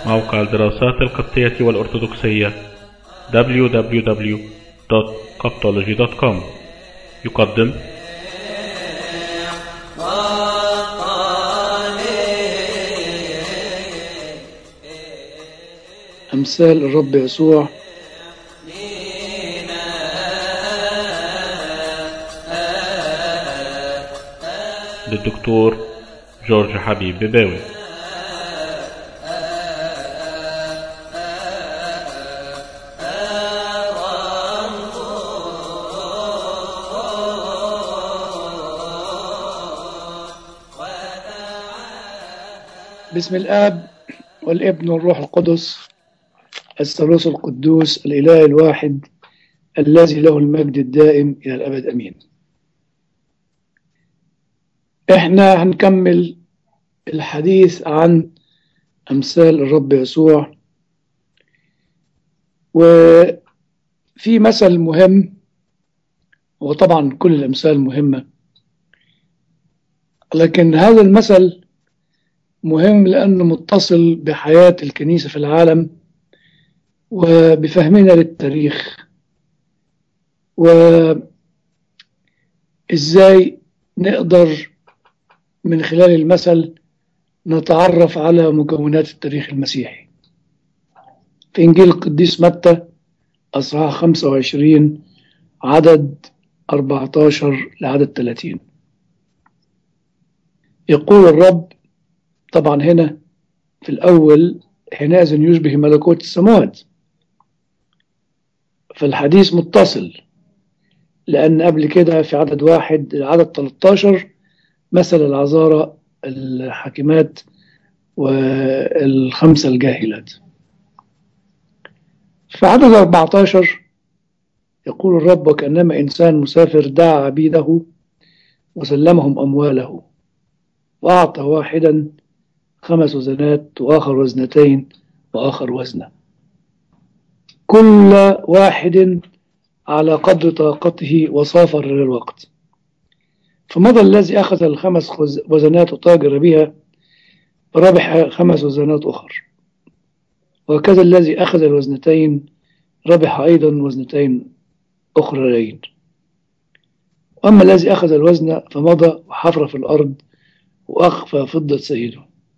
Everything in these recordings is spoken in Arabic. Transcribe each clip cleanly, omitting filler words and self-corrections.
موقع الدراسات القبطية والأرثوذكسية www.coptology.com يقدم أمثال الرب يسوع للدكتور جورج حبيب بباوي. باسم الآب والابن والروح القدس الثالوث القدوس الإله الواحد الذي له المجد الدائم إلى الأبد أمين. إحنا هنكمل الحديث عن أمثال الرب يسوع، وفي مثل مهم، وطبعا كل الأمثال مهمة، لكن هذا المثل مهم لأنه متصل بحياة الكنيسة في العالم وبفهمنا للتاريخ، وإزاي نقدر من خلال المثل نتعرف على مكونات التاريخ المسيحي. في إنجيل القديس متى أصحاح 25 عدد 14 لعدد 30 يقول الرب، طبعا هنا في الأول حينئذ يشبه ملكوت السماوات، فالحديث متصل، لأن قبل كده في عدد 1 لعدد 13 مثل العذارى الحاكمات والخمسة الجاهلات. في عدد 14 يقول الرب، وكأنما إنسان مسافر دعا عبيده وسلمهم أمواله، وأعطى واحدا 5 وزنات وآخر وزنتين وآخر وزنة، كل واحد على قدر طاقته، وسافر للوقت. فمضى الذي أخذ 5 وزنات وتاجر بها ربح 5 وزنات أخر، وكذا الذي أخذ الوزنتين ربح أيضا وزنتين أخرين. وأما الذي أخذ الوزن فمضى وحفر في الأرض وأخفى فضة سيده.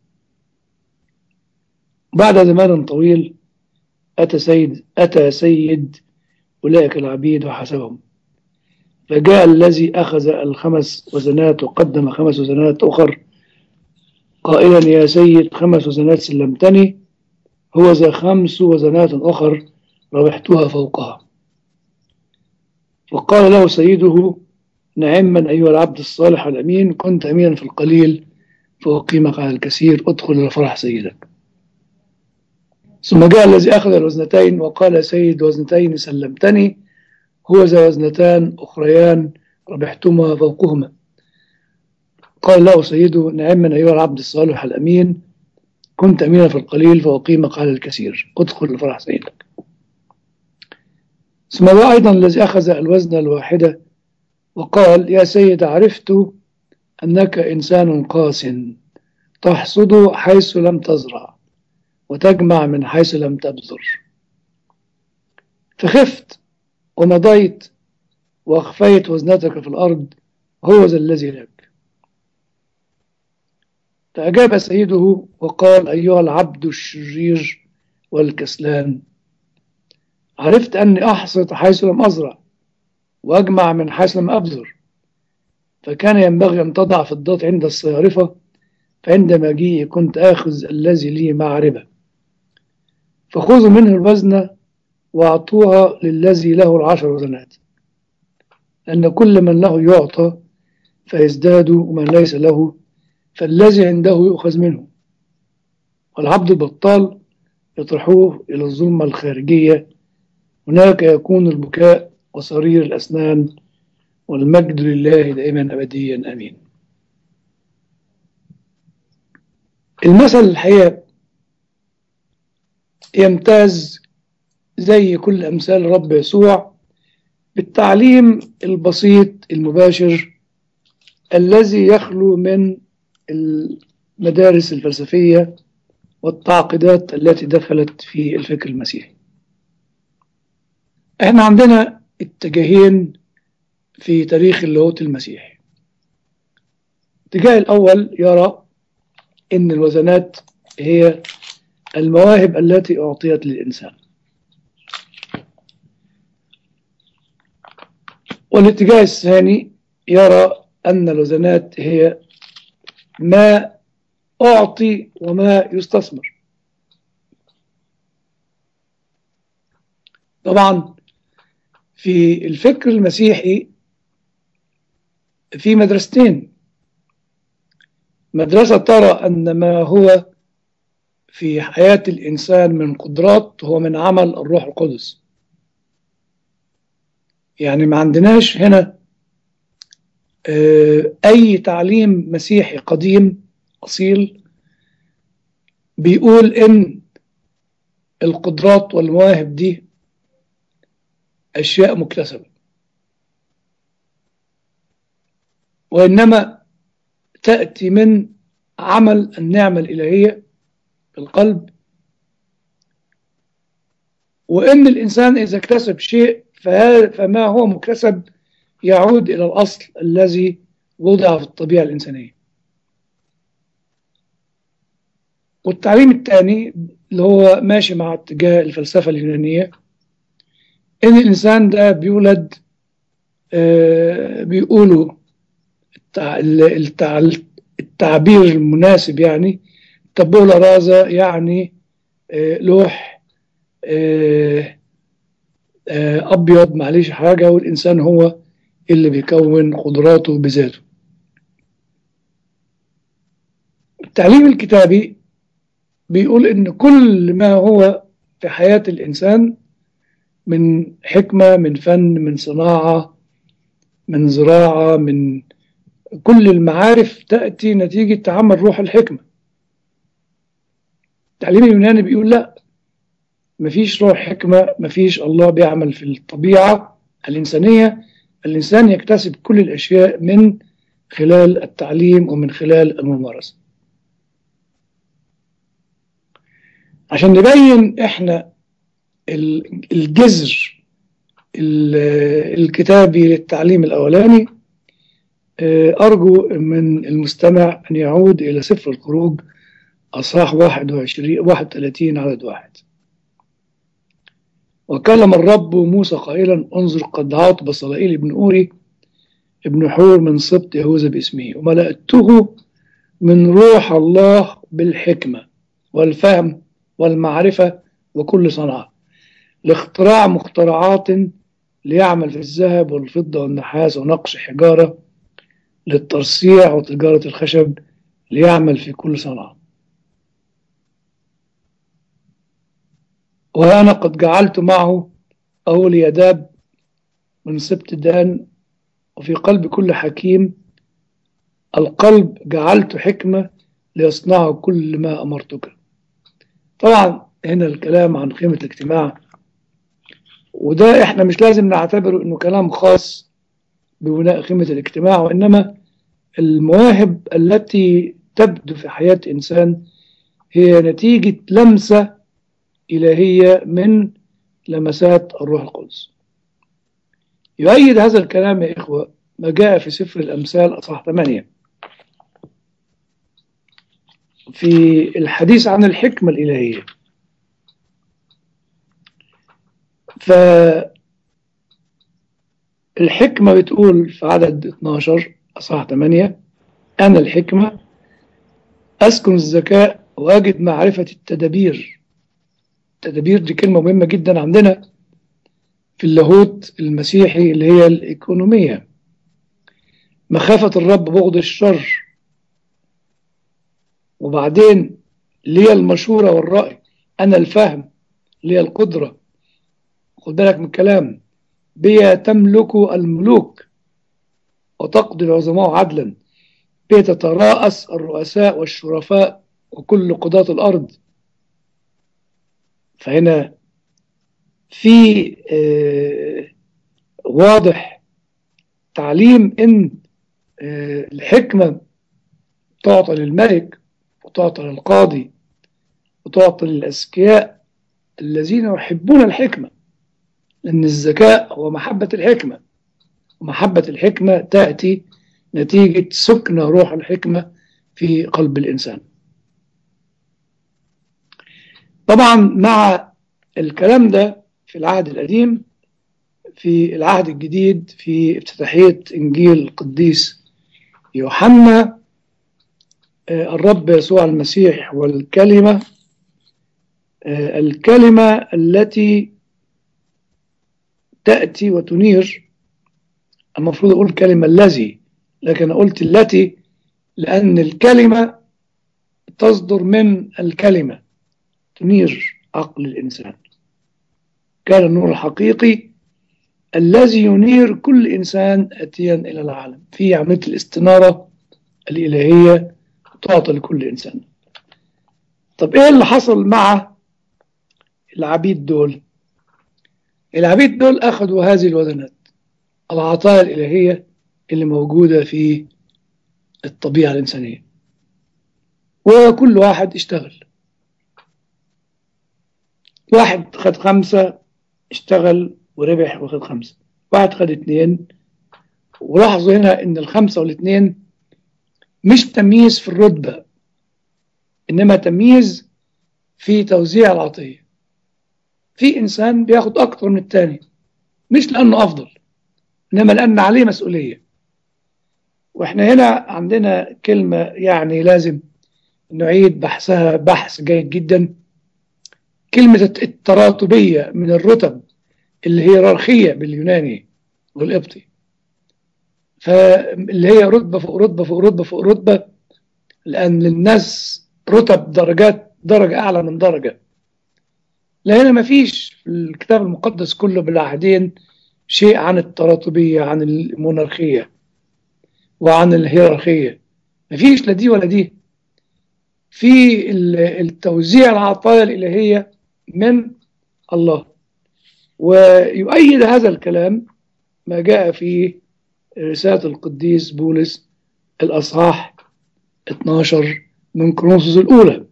بعد زمان طويل أتى سيد أولئك العبيد وحسبهم، فجاء الذي أخذ 5 وزنات وقدم 5 وزنات أخر قائلا، يا سيد 5 وزنات سلمتني، هو ذا 5 وزنات أخر ربحتها فوقها. وقال له سيده، نعما أيها العبد الصالح الأمين، كنت أمينا في القليل فأقيمك على الكثير، ادخل إلى فرح سيدك. ثم جاء الذي أخذ الوزنتين وقال، سيد وزنتين سلمتني، هو ذا وزنتان أخريان ربحتما فوقهما. قال له سيده، نعما أيها العبد الصالح الأمين، كنت أمينا في القليل فأقيمك على الكثير، ادخل لفرح سيدك. ثم جاء أيضا الذي أخذ الوزن الواحدة وقال، يا سيد عرفت أنك إنسان قاس، تحصد حيث لم تزرع وتجمع من حيث لم تبذر، فخفت ومضيت وأخفيت وزنتك في الأرض، هو ذا الذي لك. فأجاب سيده وقال، أيها العبد الشرير والكسلان، عرفت أني أحصد حيث لم أزرع وأجمع من حيث لم أبذر، فكان ينبغي أن تضع فضات عند الصيارفة، فعند مجيئي كنت آخذ الذي لي مع ربا. فخذوا منه الوزن وأعطوها للذي له 10 وزنات، لأن كل من له يعطى فيزداد، ومن ليس له فالذي عنده يؤخذ منه. والعبد البطال يطرحوه إلى الظلمة الخارجية، هناك يكون البكاء وصرير الأسنان، والمجد لله دائما أبديا أمين. المثل الحقيقة يمتاز زي كل أمثال رب يسوع بالتعليم البسيط المباشر الذي يخلو من المدارس الفلسفية والتعقيدات التي دخلت في الفكر المسيحي. احنا عندنا اتجاهين في تاريخ اللاهوت المسيحي. الاتجاه الأول يرى أن الوزنات هي المواهب التي أعطيت للإنسان، والاتجاه الثاني يرى أن الوزنات هي ما أعطي وما يستثمر. طبعا في الفكر المسيحي في مدرستين: مدرسة ترى أن ما هو في حياة الإنسان من قدرات هو من عمل الروح القدس. يعني ما عندناش هنا أي تعليم مسيحي قديم أصيل بيقول إن القدرات والمواهب دي أشياء مكتسبة، وإنما تأتي من عمل النعمة الإلهية في القلب، وإن الإنسان إذا اكتسب شيء فما هو مكتسب يعود إلى الأصل الذي وضع في الطبيعة الإنسانية. والتعليم الثاني اللي هو ماشي مع اتجاه الفلسفة اليونانية إن الإنسان ده بيولد بيقولوا التعبير المناسب يعني تابولا رازا، يعني لوح أبيض معليش حاجة، والإنسان هو اللي بيكون قدراته بذاته. التعليم الكتابي بيقول إن كل ما هو في حياة الإنسان من حكمة، من فن، من صناعة، من زراعة، من كل المعارف تأتي نتيجة تعامل روح الحكمة. التعليم اليوناني بيقول لا، مفيش روح حكمة، مفيش الله بيعمل في الطبيعة الإنسانية. الإنسان يكتسب كل الأشياء من خلال التعليم ومن خلال الممارسة. عشان نبين إحنا الجذر الكتابي للتعليم الأولاني، أرجو من المستمع أن يعود إلى سفر الخروج أصحاح 31 عدد 1. وكلم الرب موسى قائلا: انظر قد دعوت بصلائيل ابن أوري ابن حور من سبط يهوذا باسمه، وملأته من روح الله بالحكمة والفهم والمعرفة وكل صنعة، لاختراع مخترعات، ليعمل في الذهب والفضة والنحاس ونقش حجارة، للترصيع وتجارة الخشب، ليعمل في كل صنعة. وأنا قد جعلت معه أولياداب من سبط دان، وفي قلب كل حكيم القلب جعلت حكمة ليصنعوا كل ما أمرتك. طبعا هنا الكلام عن قيمة الاجتماع، وده احنا مش لازم نعتبره انه كلام خاص ببناء قيمة الاجتماع، وإنما المواهب التي تبدو في حياة إنسان هي نتيجة لمسة إلهية من لمسات الروح القدس. يؤيد هذا الكلام يا إخوة ما جاء في سفر الأمثال أصحاح 8 في الحديث عن الحكمة الإلهية. فالحكمة بتقول في عدد 12 أصحاح 8: أنا الحكمة أسكن الذكاء وأجد معرفة التدابير. التدابير دي كلمة مهمة جدا عندنا في اللاهوت المسيحي اللي هي الإيكونومية. مخافة الرب بغض الشر، وبعدين ليه المشورة والرأي. أنا الفهم، ليه القدرة. خد بالك من الكلام: بي تملك الملوك وتقضي العظماء عدلا، بي تتراءس الرؤساء والشرفاء وكل قضاة الأرض. فهنا في واضح تعليم إن الحكمة تعطى للملك وتعطى للقاضي وتعطي للأذكياء الذين يحبون الحكمة، لأن الذكاء هو محبة الحكمة، ومحبة الحكمة تأتي نتيجة سكن روح الحكمة في قلب الإنسان. طبعا مع الكلام ده في العهد القديم، في العهد الجديد في افتتاحية إنجيل القديس يوحنا، الرب يسوع المسيح والكلمة، الكلمة التي تأتي وتنير. المفروض أقول كلمة الذي، لكن قلت التي لأن الكلمة تصدر من الكلمة تنير عقل الإنسان. كان النور الحقيقي الذي ينير كل إنسان أتيا إلى العالم، في عملية الاستنارة الإلهية تعطى لكل إنسان. طب إيه اللي حصل مع العبيد دول؟ العبيد دول أخذوا هذه الوزنات، العطايا الإلهية اللي موجودة في الطبيعة الإنسانية، وكل واحد اشتغل. واحد خد 5 اشتغل وربح وخد 5، واحد خد 2. ولاحظوا هنا ان ال5 وال2 مش تمييز في الرتبة، انما تمييز في توزيع العطية. في انسان بياخد اكتر من التاني مش لانه افضل، انما لان عليه مسؤولية. واحنا هنا عندنا كلمة يعني لازم نعيد بحثها بحث جيد جدا، كلمة التراتبية من الرتب، الهيرارخية باليوناني والقبطي، فاللي هي رتبة فوق رتبة فوق رتبة فوق رتبة، لأن للناس رتب درجات، درجة أعلى من درجة. لأن ما فيش في الكتاب المقدس كله بالعهدين شيء عن التراتبية، عن المونارخية وعن الهيرارخية، ما فيش لا دي ولا دي. في التوزيع العطايا الإلهية من الله. ويؤيد هذا الكلام ما جاء في رسالة القديس بولس الأصحاح 12 من كورنثوس الأولى،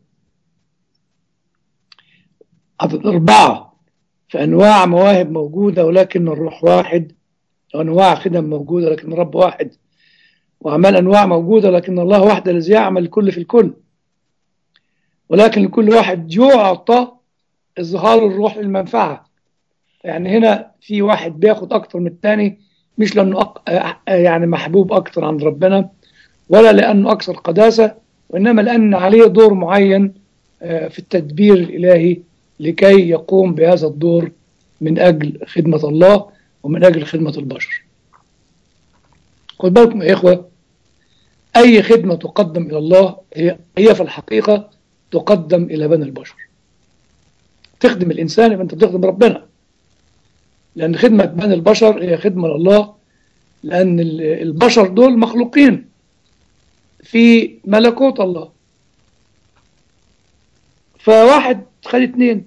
عدد 4: فأنواع مواهب موجودة ولكن الروح واحد، وأنواع خدم موجودة لكن الرب واحد، وأعمال أنواع موجودة لكن الله واحد الذي يعمل الكل في الكل، ولكن لكل واحد يعطى إظهار الروح للمنفعة. يعني هنا في واحد بياخد أكتر من الثاني، مش لأنه يعني محبوب أكتر عند ربنا، ولا لأنه أكثر قداسة، وإنما لأن عليه دور معين في التدبير الإلهي لكي يقوم بهذا الدور من أجل خدمة الله ومن أجل خدمة البشر. خد بالكم يا إخوة، أي خدمة تقدم إلى الله هي في الحقيقة تقدم إلى بني البشر. تخدم الإنسان يبقى أنت بتخدم ربنا، لأن خدمة بني البشر هي خدمة لله، لأن البشر دول مخلوقين في ملكوت الله. فواحد خد 2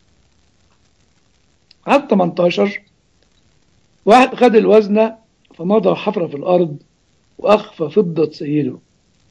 عدد 18: واحد خد الوزنة فمضى حفرة في الأرض وأخفى فضة سيده.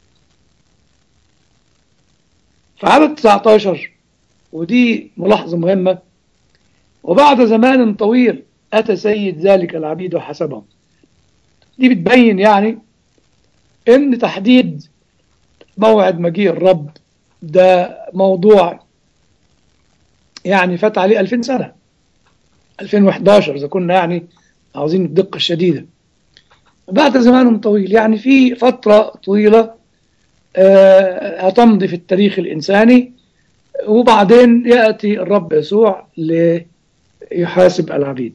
في عدد 19 ودي ملاحظة مهمة: وبعد زمان طويل أتى سيد ذلك العبيد وحسبهم. دي بتبين يعني إن تحديد موعد مجيء الرب ده موضوع يعني فات عليه 2000 سنة، 2011 إذا كنا يعني عاوزين الدقة الشديدة. بعد زمان طويل يعني في فترة طويلة هتمضي في التاريخ الإنساني، وبعدين يأتي الرب يسوع ليحاسب العبيد،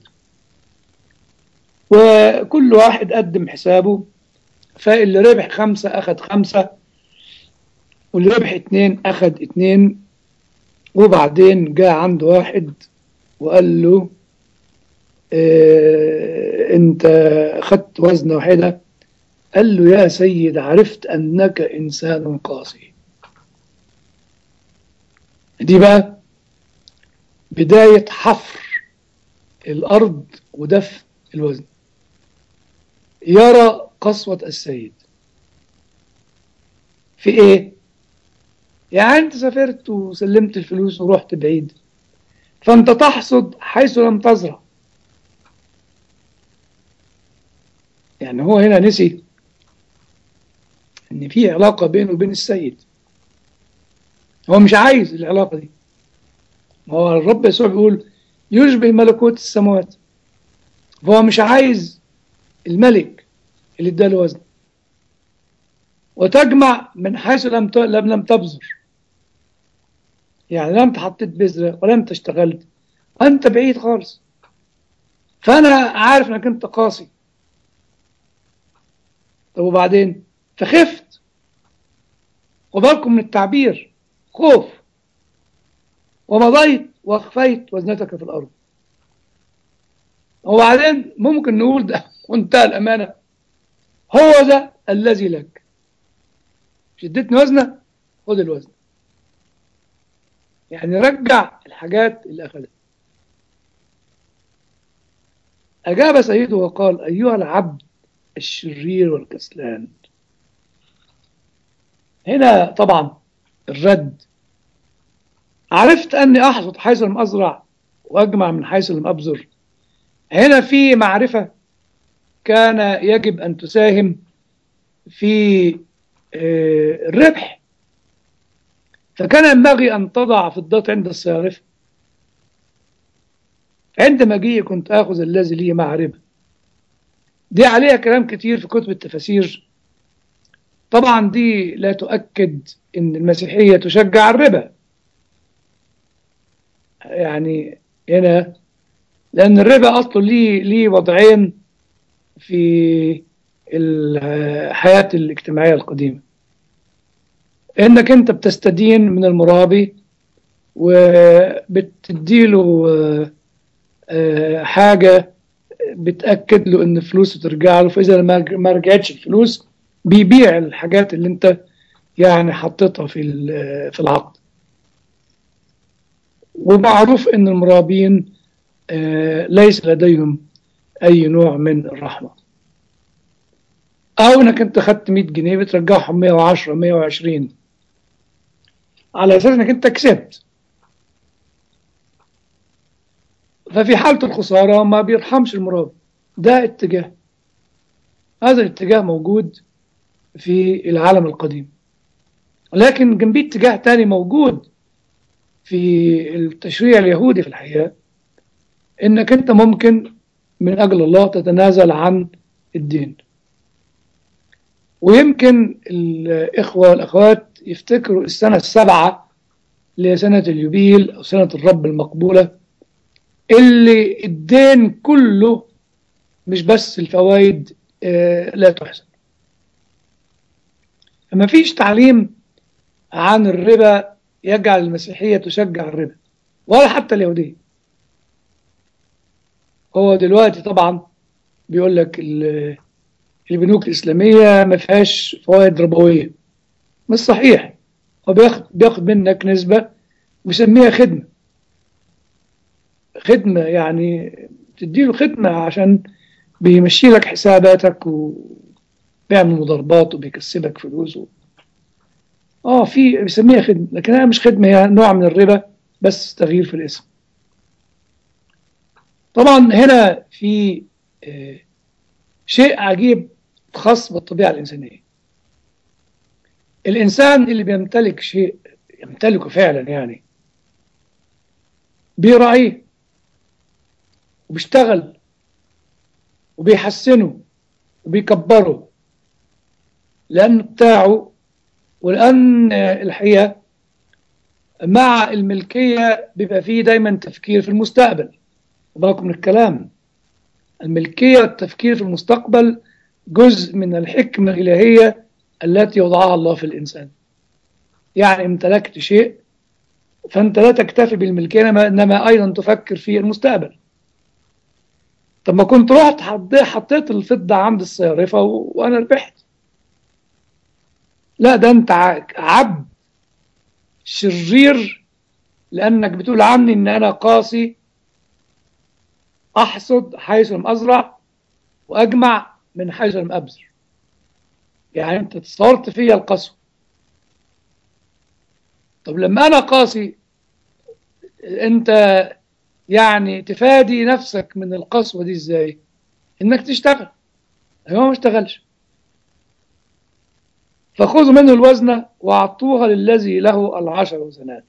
وكل واحد قدم حسابه. فاللي ربح 5 أخذ 5، واللي ربح 2 أخذ 2. وبعدين جاء عنده واحد وقال له أنت خدت وزنة واحدة. قال له يا سيد عرفت أنك إنسان قاسي. دي بقى بداية حفر الأرض ودفء الوزن. يرى قسوة السيد في إيه؟ يعني أنت سافرت وسلمت الفلوس ورحت بعيد، فأنت تحصد حيث لم تزرع. يعني هو هنا نسي إن في علاقة بينه وبين السيد. هو مش عايز العلاقة دي. هو الرب يسوع بيقول يشبه ملكوت السماوات، فهو مش عايز الملك اللي اداله وزن. وتجمع من حيث لم تبذر، يعني لا انت حطيت بذرة ولا انت اشتغلت، انت بعيد خالص. فانا عارف انك انت قاسي. طب وبعدين؟ فخفت. وبالكم من التعبير، خوف. ومضيت واخفيت وزنتك في الارض. وبعدين ممكن نقول ده منتهى الامانه، هو ده الذي لك. مش اديتني وزنه؟ خد الوزن. يعني رجع الحاجات اللي اخذتها. اجاب سيده وقال ايها العبد الشرير والكسلان. هنا طبعا الرد، عرفت أني أحصد حيث لم أزرع وأجمع من حيث لم أبذر. هنا في معرفة كان يجب أن تساهم في الربح. فكان ينبغي أن تضع فضات عند الصيارفة. عند مجيئي كنت آخذ الذي لي مع ربا. دي عليها كلام كتير في كتب التفاسير. طبعا دي لا تؤكد أن المسيحية تشجع الربا، يعني هنا، لأن الربا أصله ليه وضعين في الحياة الاجتماعية القديمة. إنك أنت بتستدين من المرابي وبتديله حاجة بتأكد له إن فلوسه ترجع له، فإذا ما رجعتش الفلوس بيبيع الحاجات اللي أنت يعني حطيتها في العقد. ومعروف إن المرابين ليس لديهم أي نوع من الرحمة. أو إنك أنت خدت 100 جنيه بترجعهم 110 120 على أساس إنك أنت كسبت. ففي حالة الخسارة ما بيرحمش المرابي. ده اتجاه، هذا الاتجاه موجود في العالم القديم. لكن جنبيه اتجاه تاني موجود في التشريع اليهودي في الحقيقة، إنك أنت ممكن من أجل الله تتنازل عن الدين. ويمكن الإخوة والأخوات يفتكروا السنة السابعة اللي هي سنة اليوبيل أو سنة الرب المقبولة، اللي الدين كله مش بس الفوائد لا تحسب. فما فيش تعليم عن الربا يجعل المسيحية تشجع الربا، ولا حتى اليهودية. هو دلوقتي طبعا بيقول لك البنوك الإسلامية ما فيهاش فوائد ربوية. مش صحيح. هو بياخد منك نسبة ويسميها خدمة. خدمة يعني تديله خدمة عشان بيمشي لك حساباتك وبيعمل مضاربات وبيكسبك فلوس في بيسميها خدمة، لكنها مش خدمة، هي نوع من الربا بس تغيير في الاسم. طبعا هنا في شيء عجيب خاص بالطبيعة الإنسانية. الإنسان اللي بيمتلك شيء يمتلكه فعلا، يعني بيراعيه وبيشتغل وبيحسنه وبيكبره لأنه بتاعه. ولأن الحقيقة مع الملكية بيبقى فيه دايما تفكير في المستقبل. وبالكم من الكلام، الملكية والتفكير في المستقبل جزء من الحكمة الإلهية التي وضعها الله في الإنسان. يعني امتلكت شيء فأنت لا تكتفي بالملكية، إنما أيضا تفكر في المستقبل. طب ما كنت رحت حطيت الفضة عند الصيارفة وأنا ربحت. لا، ده أنت عبد شرير، لأنك بتقول عني إن أنا قاسي، أحصد حيث لم أزرع وأجمع من حيث لم أبذر. يعني أنت تصورت فيا القسوة. طب لما أنا قاسي، أنت يعني تفادي نفسك من القسوة دي إزاي؟ إنك تشتغل. هو ما اشتغلش، فخذوا منه الوزنة وأعطوها للذي له 10 وزنات.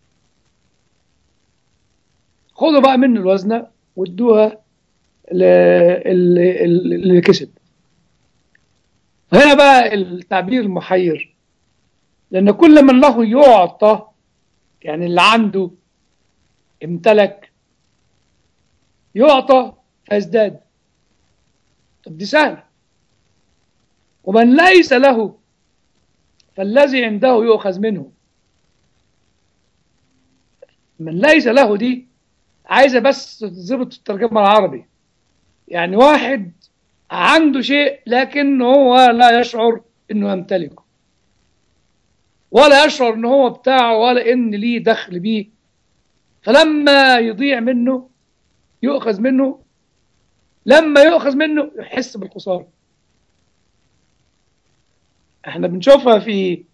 خذوا بقى منه الوزنة وادوها اللي كسب. هنا بقى التعبير المحير، لأن كل من له يعطى، يعني اللي عنده امتلك، يعطى فيزداد. طب دي سهلة. ومن ليس له فالذي عنده يؤخذ منه. من ليس له دي عايزة بس تظبط في الترجمة العربي. يعني واحد عنده شيء لكن هو لا يشعر انه يمتلكه، ولا يشعر ان هو بتاعه، ولا ان ليه دخل بيه. فلما يضيع منه يؤخذ منه، لما يؤخذ منه يحس بالخسارة. احنا بنشوفها في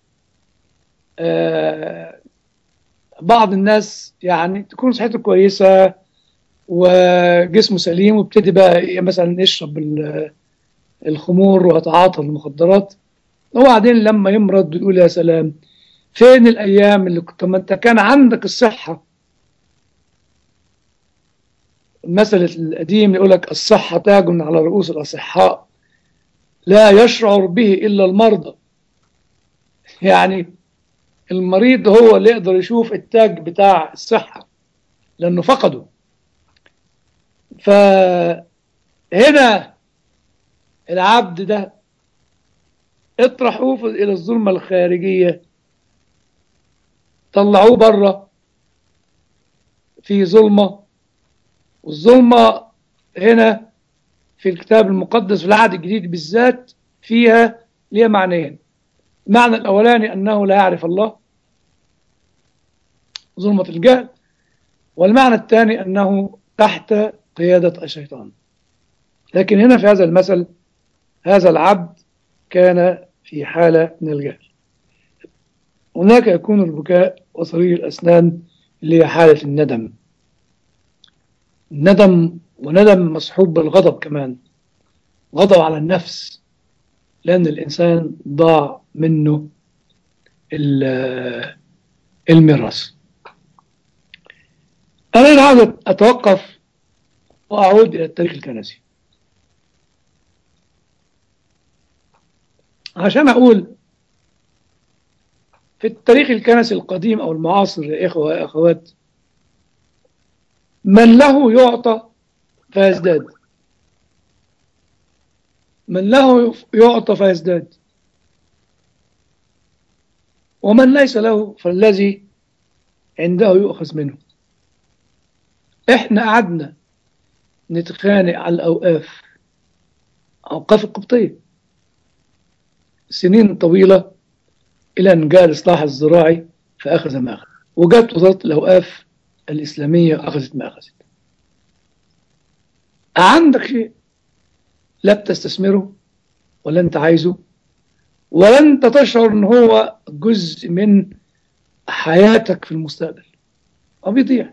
بعض الناس، يعني تكون صحته كويسة وجسمه سليم، وابتدي بقى مثلا يشرب الخمور ويتعاطى المخدرات، وبعدين لما يمرض يقول يا سلام، فين الأيام اللي كنت ما أنت كان عندك الصحة. المثل القديم يقول لك الصحة تاج على رؤوس الأصحاء لا يشعر به إلا المرضى. يعني المريض هو اللي يقدر يشوف التاج بتاع الصحة لأنه فقده. فهنا العبد ده اطرحوه إلى الظلمة الخارجية، طلعوه بره في ظلمة. والظلمة هنا في الكتاب المقدس في العهد الجديد بالذات فيها ليها معنيين. المعنى الأولاني أنه لا يعرف الله، ظلمة الجهل. والمعنى الثاني أنه تحت قيادة الشيطان. لكن هنا في هذا المثل هذا العبد كان في حالة من الجهل. هناك يكون البكاء وصرير الأسنان اللي هي حالة الندم. الندم، وندم مصحوب بالغضب كمان، غضب على النفس، لأن الإنسان ضاع منه الميراث. أنا هنا عاوز أتوقف وأعود إلى التاريخ الكنسي عشان أقول في التاريخ الكنسي القديم أو المعاصر يا إخوة يا أخوات، من له يعطى فيزداد. من له يعطى فيزداد، ومن ليس له فالذي عنده يؤخذ منه. إحنا قعدنا نتخانق على الأوقاف، أوقاف القبطية، سنين طويلة، إلى أن جاء الإصلاح الزراعي فأخذ ما أخذ، وجت وزارة الأوقاف الإسلامية أخذت ما أخذت. عندك شيء لا بتستثمره ولا أنت عايزه، ولا أنت تشعر أن هو جزء من حياتك في المستقبل، أو بيضيع.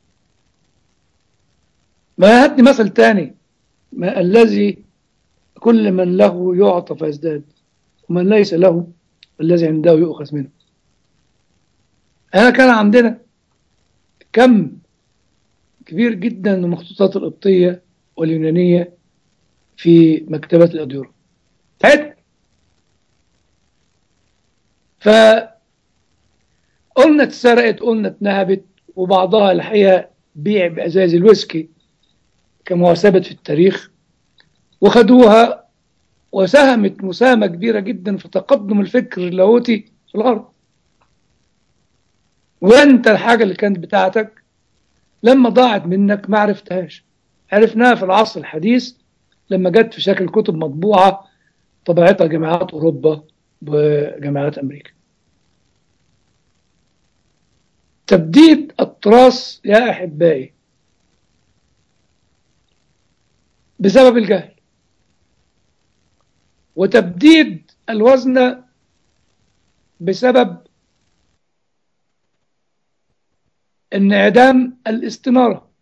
ما هاتني مثل تاني، ما الذي كل من له يعطى فيزداد، ومن ليس له الذي عنده يؤخذ منه. أنا كان عندنا كم كبير جدا من المخطوطات القبطية واليونانية في مكتبات الأديرة بتاعتنا. فقلنا اتسرقت، قلنا اتنهبت، وبعضها الحقيقة بيع بأزاز الويسكي كما هو ثابت في التاريخ، وخدوها وساهمت مساهمة كبيرة جدا في تقدم الفكر اللاهوتي في الأرض. وانت الحاجة اللي كانت بتاعتك لما ضاعت منك ما عرفتهاش. عرفناها في العصر الحديث لما جت في شكل كتب مطبوعة طبعتها جامعات أوروبا وجامعات أمريكا. تبديد التراث يا أحبائي بسبب الجهل، وتبديد الوزن بسبب انعدام الاستنارة.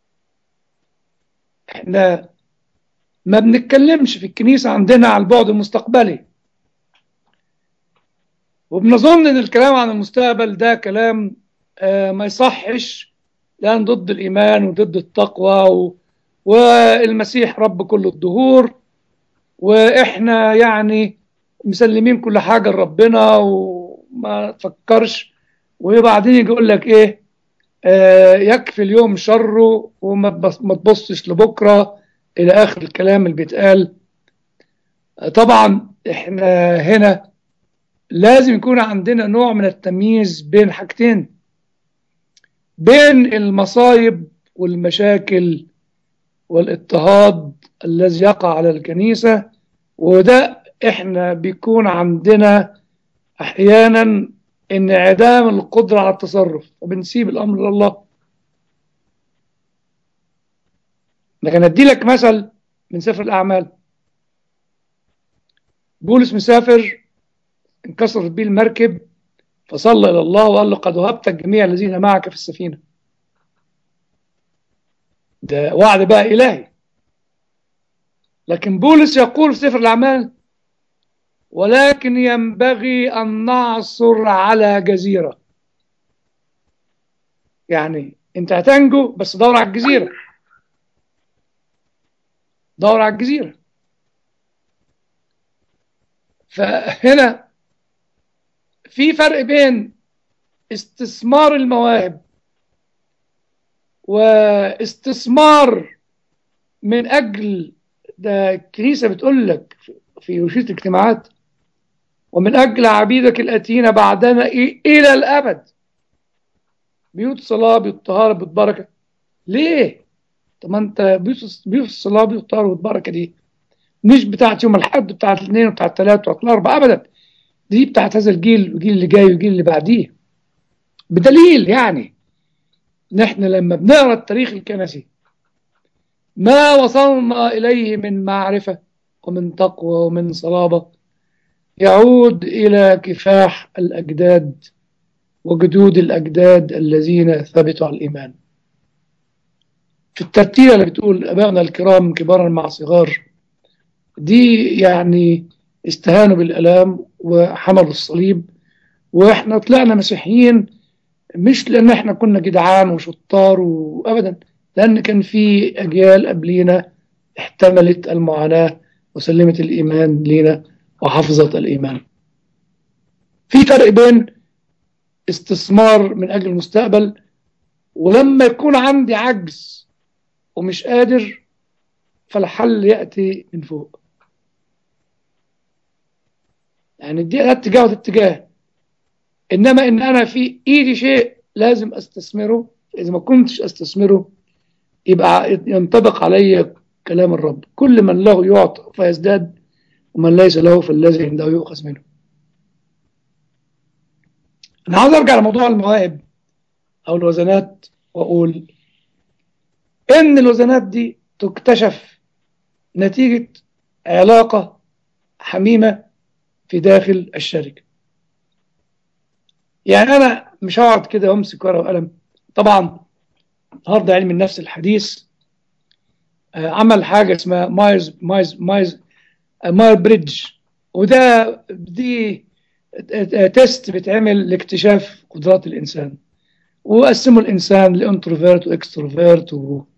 احنا ما بنتكلمش في الكنيسة عندنا على البعد المستقبلي، وبنظن ان الكلام عن المستقبل ده كلام ما يصحش، لأن ضد الإيمان وضد التقوى والمسيح رب كل الدهور، وإحنا يعني مسلمين كل حاجة لربنا وما تفكرش. وبعدين يجي يقول لك إيه، يكفي اليوم شره ما تبصش لبكرة، إلى آخر الكلام اللي بيتقال. طبعا إحنا هنا لازم يكون عندنا نوع من التمييز بين حاجتين، بين المصايب والمشاكل والاضطهاد الذي يقع على الكنيسة، وده احنا بيكون عندنا احيانا انعدام القدرة على التصرف، وبنسيب الامر لله. لكن ادي لك مثل من سفر الاعمال. بولس مسافر، انكسرت بيه المركب، فصلى الى الله وقال له قد وهبت جميع الذين معك في السفينة. ده وعد بقى الهي. لكن بولس يقول في سفر الاعمال ولكن ينبغي أن نعثر على جزيرة. يعني أنت هتنجو بس دور على الجزيرة، دور على الجزيرة. فهنا في فرق بين استثمار المواهب واستثمار من أجل، ده الكنيسة بتقول لك في وشية الاجتماعات، ومن أجل عبيدك الآتين بعدنا إلى الأبد بيوت صلاة بيوت طهارة بيوت بركة. ليه؟ طب ما أنت بيوت الصلاة بيوت الطهارة بيوت بركة دي مش بتاعت يوم الحد، بتاعت الاثنين وبتاعت الثلاث وبتاعت الاربعه ابدا، دي بتاعت هذا الجيل والجيل اللي جاي والجيل اللي بعديه. بدليل يعني نحن لما بنقرا التاريخ الكنسي ما وصلنا اليه من معرفه ومن تقوى ومن صلابه يعود الى كفاح الاجداد وجدود الاجداد الذين ثبتوا على الايمان. في الترتيله اللي بتقول ابائنا الكرام كبارا مع صغار، دي يعني استهانوا بالالام وحملوا الصليب، واحنا طلعنا مسيحيين مش لان احنا كنا جدعان وشطار وابدا، لان كان في اجيال قبلينا احتملت المعاناة وسلمت الايمان لينا وحفظت الايمان. في فرق بين استثمار من اجل المستقبل، ولما يكون عندي عجز ومش قادر فالحل ياتي من فوق. يعني دي اتجاه وده اتجاه، انما ان انا في ايدي شيء لازم استثمره، اذا ما كنتش استثمره يبقى ينطبق علي كلام الرب كل من له يعطى فيزداد ومن ليس له فالذي عنده يؤخذ منه. انا عاوز ارجع لموضوع المواهب او الوزنات واقول ان الوزنات دي تكتشف نتيجة علاقة حميمة في داخل الشركة. يعني انا مش هقعد كده وامسك ورقة وقلم. طبعا النهارده علم النفس الحديث عمل حاجة اسمها ماير بريدج، دي تيست بيتعمل لاكتشاف قدرات الإنسان، وقسموا الإنسان لانتروفيرت واكستروفيرت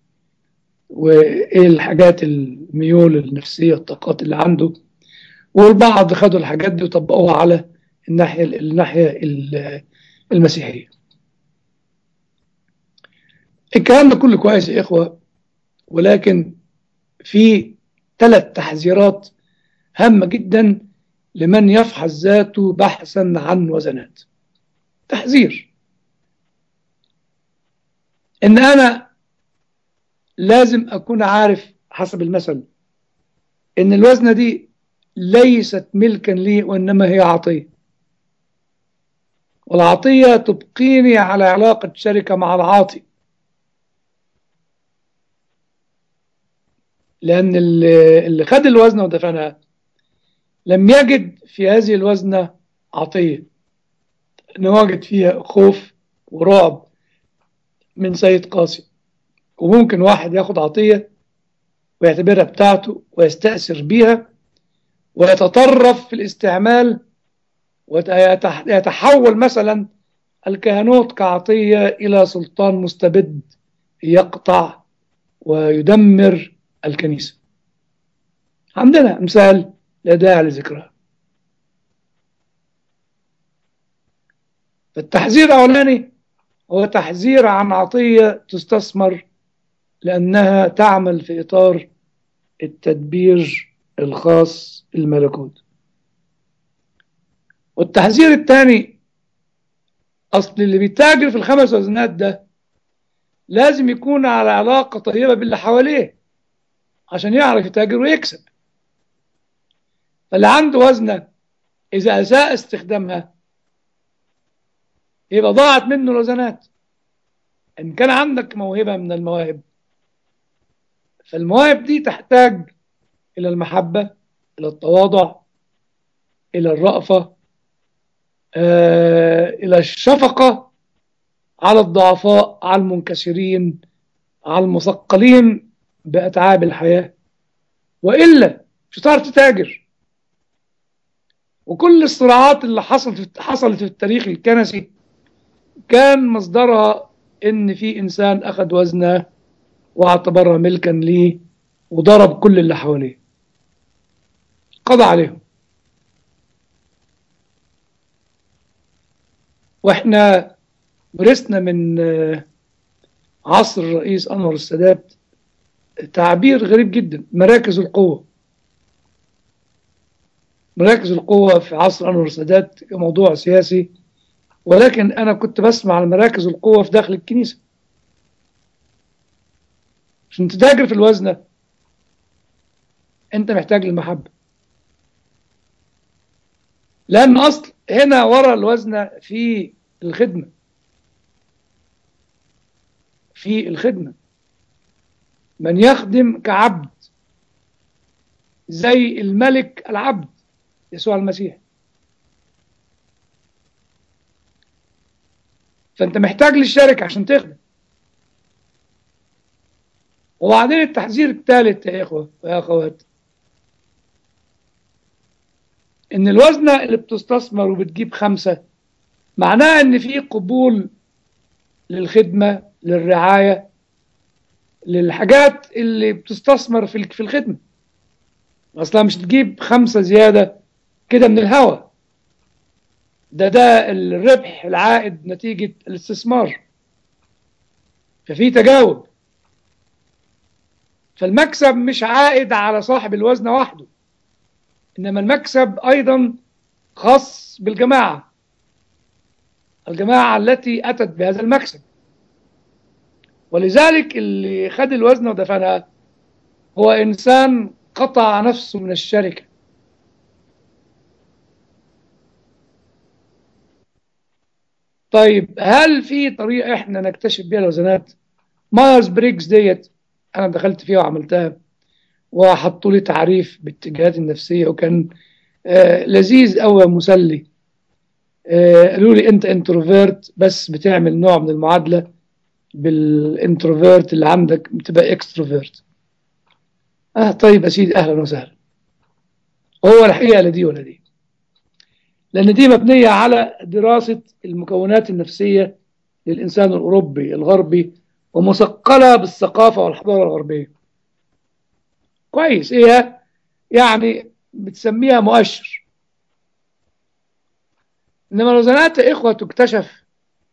وإيه الحاجات الميول النفسية الطاقات اللي عنده، والبعض خدوا الحاجات دي وطبقوها على الناحية المسيحية. الكلام ده كله كويس يا إخوة، ولكن في 3 تحذيرات هامة جدا لمن يفحص ذاته بحثا عن وزنات. تحذير ان انا لازم اكون عارف حسب المثل ان الوزنة دي ليست ملكا لي وانما هي عطية، والعطية تبقيني على علاقة شركة مع العاطي، لان اللي خد الوزنة ودفنها لم يجد في هذه الوزنة عطية، انه وجد فيها خوف ورعب من سيد قاسي. وممكن واحد ياخد عطية ويعتبرها بتاعته ويستأثر بيها ويتطرف في الاستعمال ويتحول مثلا الكهنوت كعطية إلى سلطان مستبد يقطع ويدمر الكنيسة. عندنا مثال لا داعي لذكرها. فالتحذير الأولاني هو تحذير عن عطية تستثمر لأنها تعمل في إطار التدبير الخاص الملكوت. والتحذير الثاني، أصل اللي بيتاجر في الخمس وزنات ده لازم يكون على علاقة طيبة باللي حواليه عشان يعرف يتاجر ويكسب. فاللي عنده وزنة إذا أساء استخدامها يبقى ضاعت منه الوزنات. إن كان عندك موهبة من المواهب، فالمواهب دي تحتاج إلى المحبة، إلى التواضع، إلى الرأفة، إلى الشفقة على الضعفاء، على المنكسرين، على المثقلين بأتعاب الحياة، وإلا مش هتعرف تتاجر. وكل الصراعات اللي حصلت في التاريخ الكنسي كان مصدرها إن في إنسان أخذ وزنه واعتبرها ملكا ليه وضرب كل اللي حواليه، قضى عليهم. واحنا ورثنا من عصر الرئيس أنور السادات تعبير غريب جدا، مراكز القوة. مراكز القوة في عصر أنور السادات موضوع سياسي، ولكن أنا كنت بسمع عن مراكز القوة في داخل الكنيسة. عشان تتاجر في الوزنة أنت محتاج للمحبة، لأن أصل هنا ورا الوزنة في الخدمة. في الخدمة من يخدم كعبد زي الملك العبد يسوع المسيح. فأنت محتاج للشركة عشان تخدم. وبعدين التحذير الثالث يا إخوة ويا أخوات، إن الوزنة اللي بتستثمر وبتجيب 5 معناها إن في قبول للخدمة، للرعاية، للحاجات اللي بتستثمر في الخدمة. أصلا مش تجيب 5 زيادة كده من الهوا. ده الربح العائد نتيجة الاستثمار. ففي تجاوب. فالمكسب مش عائد على صاحب الوزنة وحده، إنما المكسب أيضا خاص بالجماعة، الجماعة التي أتت بهذا المكسب. ولذلك اللي خد الوزنة ودفنها هو إنسان قطع نفسه من الشركة. طيب هل في طريقة إحنا نكتشف بيها الوزنات؟ مايرز بريكس ديت أنا دخلت فيها وعملتها، وحطوا لي تعريف بالاتجاهات النفسية وكان لذيذ أوي مسلي. قالوا لي أنت انتروفيرت بس بتعمل نوع من المعادلة بالانتروفيرت اللي عندك بتبقى اكستروفيرت. طيب يا سيدي أهلا وسهلا. هو الحقيقة لا دي ولا دي، لأن دي مبنية على دراسة المكونات النفسية للإنسان الأوروبي الغربي ومثقلة بالثقافة والحضارة الغربية. كويس، هي يعني بتسميها مؤشر. إنما الوزنات يا إخوة تكتشف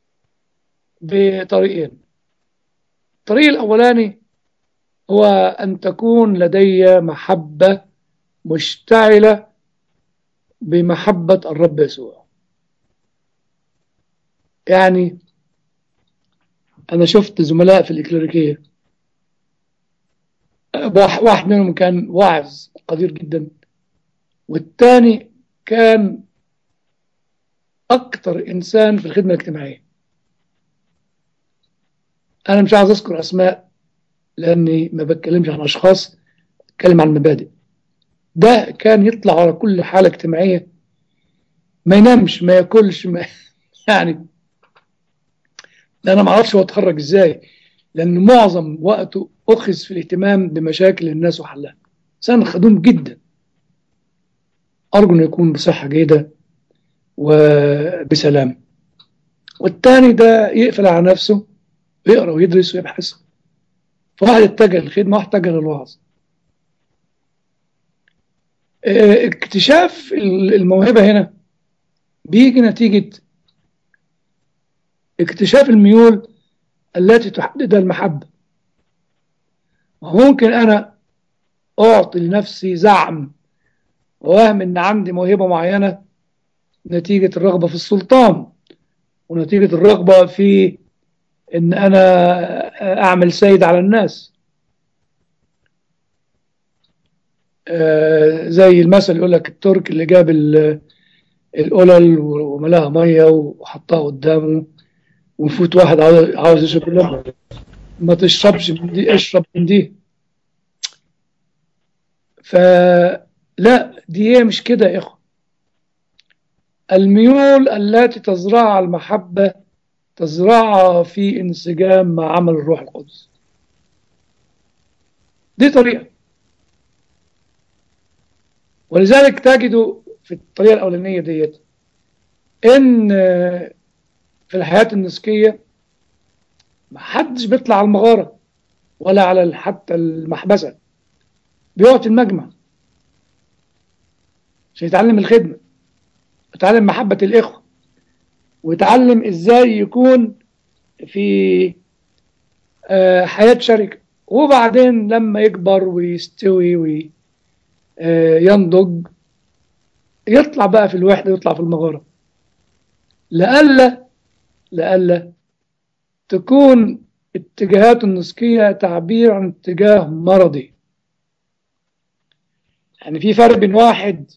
بطريقين. الطريق الأولاني هو أن تكون لدي محبة مشتعلة بمحبة الرب يسوع. يعني أنا شفت زملاء في الإكليريكية، واحد منهم كان واعظ قدير جدا، والتاني كان أكتر إنسان في الخدمة الاجتماعية. أنا مش عايز أذكر أسماء لأني ما بتكلمش عن أشخاص، بتكلم عن مبادئ. ده كان يطلع على كل حالة اجتماعية، ما ينامش ما ياكلش يعني أنا ما أعرفش هو اتخرج إزاي، لأن معظم وقته أخذ في الاهتمام بمشاكل الناس وحلها. إنسان خدوم جدا، أرجو إنه يكون بصحة جيدة وبسلام. والتاني ده يقفل على نفسه ويقرأ ويدرس ويبحث، فواحد اتجه للخدمة واحد اتجه للوعظ. اكتشاف الموهبة هنا بيجي نتيجة اكتشاف الميول التي تحددها المحبة. وممكن أنا أعطي لنفسي زعم ووهم إن عندي موهبة معينة نتيجة الرغبة في السلطان، ونتيجة الرغبة في إن أنا أعمل سيد على الناس. زي المثل يقول لك الترك اللي جاب القلل وملاها مية وحطها قدامه، ويفوت واحد عاوز يشرب لبن، ما تشربش من دي، اشرب من دي. فلا، دي هي مش كده يا إخوة. الميول التي تزرعها المحبة تزرعها في انسجام مع عمل الروح القدس. دي طريقة. ولذلك تجدوا في الطريقة الأولانية ديت إن في الحياة النسكية ما حدش بيطلع على المغارة ولا على حتى المحبسة، بيقعد في المجمع عشان يتعلم الخدمة، يتعلم محبة الإخوة، ويتعلم إزاي يكون في حياة شركة. وبعدين لما يكبر ويستوي وينضج يطلع بقى في الوحدة، يطلع في المغارة، لألا تكون اتجاهات النسكية تعبير عن اتجاه مرضي. يعني في فرق بين واحد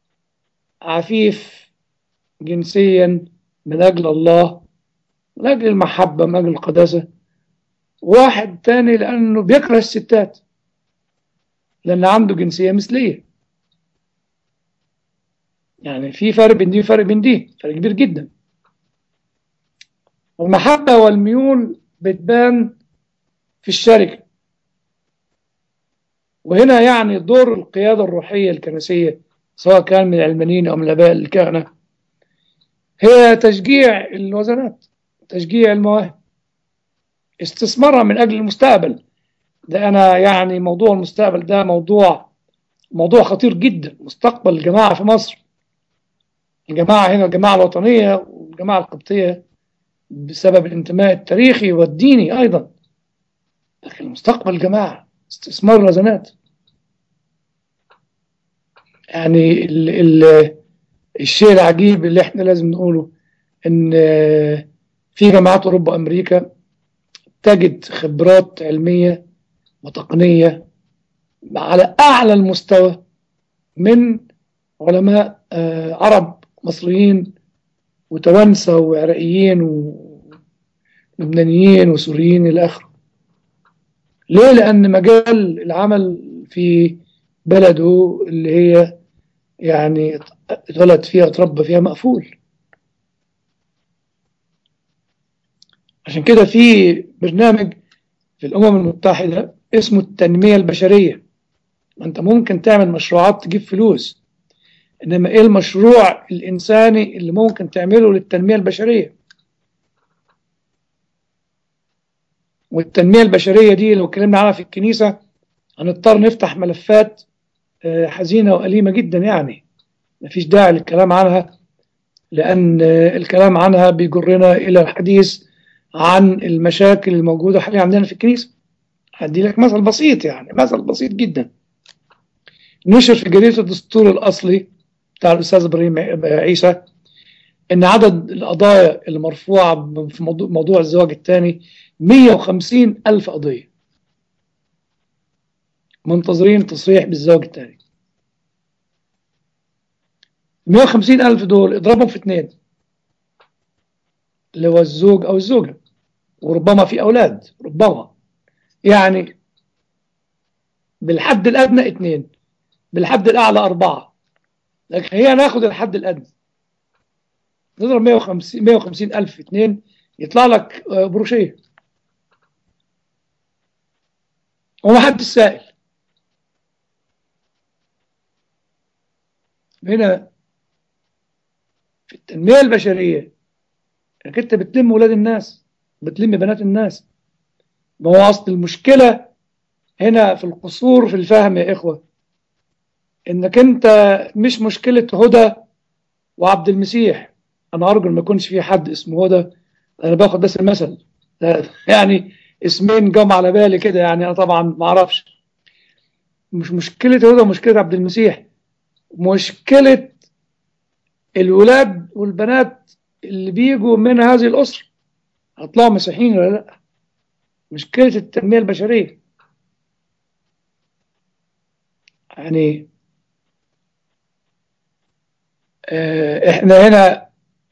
عفيف جنسيا من أجل الله، من أجل المحبة، من أجل القداسة، واحد تاني لأنه بيكره الستات لأن عنده جنسية مثلية. يعني في فرق بين دي وفرق بين دي، فرق كبير جدا. المحبة والميول بتبان في الشركة. وهنا يعني دور القيادة الروحية الكنسية سواء كان من العلمانيين أو من الآباء الكهنة هي تشجيع الوزنات، تشجيع المواهب، استثمارها من أجل المستقبل. ده أنا يعني موضوع المستقبل ده موضوع خطير جدا. مستقبل الجماعة في مصر، الجماعة هنا الجماعة الوطنية والجماعة القبطية بسبب الانتماء التاريخي والديني أيضا، لكن مستقبل الجماعة استثمار الوزنات. يعني الشيء العجيب اللي احنا لازم نقوله ان في جامعات اوروبا وامريكا تجد خبرات علميه وتقنيه على اعلى المستوى من علماء عرب مصريين وتوانسه وعراقيين ولبنانيين وسوريين الى اخره. ليه؟ لان مجال العمل في بلده اللي هي يعني اتولد فيها اتربى فيها مقفول. عشان كده في برنامج في الأمم المتحدة اسمه التنمية البشرية. أنت ممكن تعمل مشروعات تجيب فلوس، إنما إيه المشروع الإنساني اللي ممكن تعمله للتنمية البشرية؟ والتنمية البشرية دي لو اتكلمنا عنها في الكنيسة هنضطر نفتح ملفات حزينة وأليمة جدا. يعني مفيش داعي للكلام عنها، لأن الكلام عنها بيجرنا إلى الحديث عن المشاكل الموجودة حاليا عندنا في الكنيسة. هدي لك مثل بسيط، يعني مثل بسيط جدا. نشر في جريدة الدستور الأصلي بتاع الأستاذ إبراهيم عيسى إن عدد القضايا اللي مرفوعة في موضوع الزواج الثاني 150,000 قضية منتظرين تصريح بالزواج الثاني. 150,000 دول اضربهم في اثنين، اللي هو الزوج أو الزوجة، وربما في أولاد، ربما يعني بالحد الأدنى اثنين، بالحد الأعلى أربعة، لكن هي ناخد الحد الأدنى نضرب 150,000 في اثنين يطلع لك بروشيه وما حد سائل. هنا في التنمية البشرية انك انت بتلم ولاد الناس، بتلم بنات الناس. ما هو اصل المشكلة هنا في القصور في الفهم يا اخوة، انك انت مش مشكلة هدى وعبد المسيح. انا ارجو ما يكونش في حد اسمه هدى، انا باخد بس المثل يعني اسمين جم على بالي كده، يعني انا طبعا ما اعرفش. مش مشكلة هدى ومشكلة عبد المسيح، مشكلة الولاد والبنات اللي بيجوا من هذه الأسرة هيطلعوا مسيحيين ولا لا. مشكلة التنمية البشرية يعني احنا هنا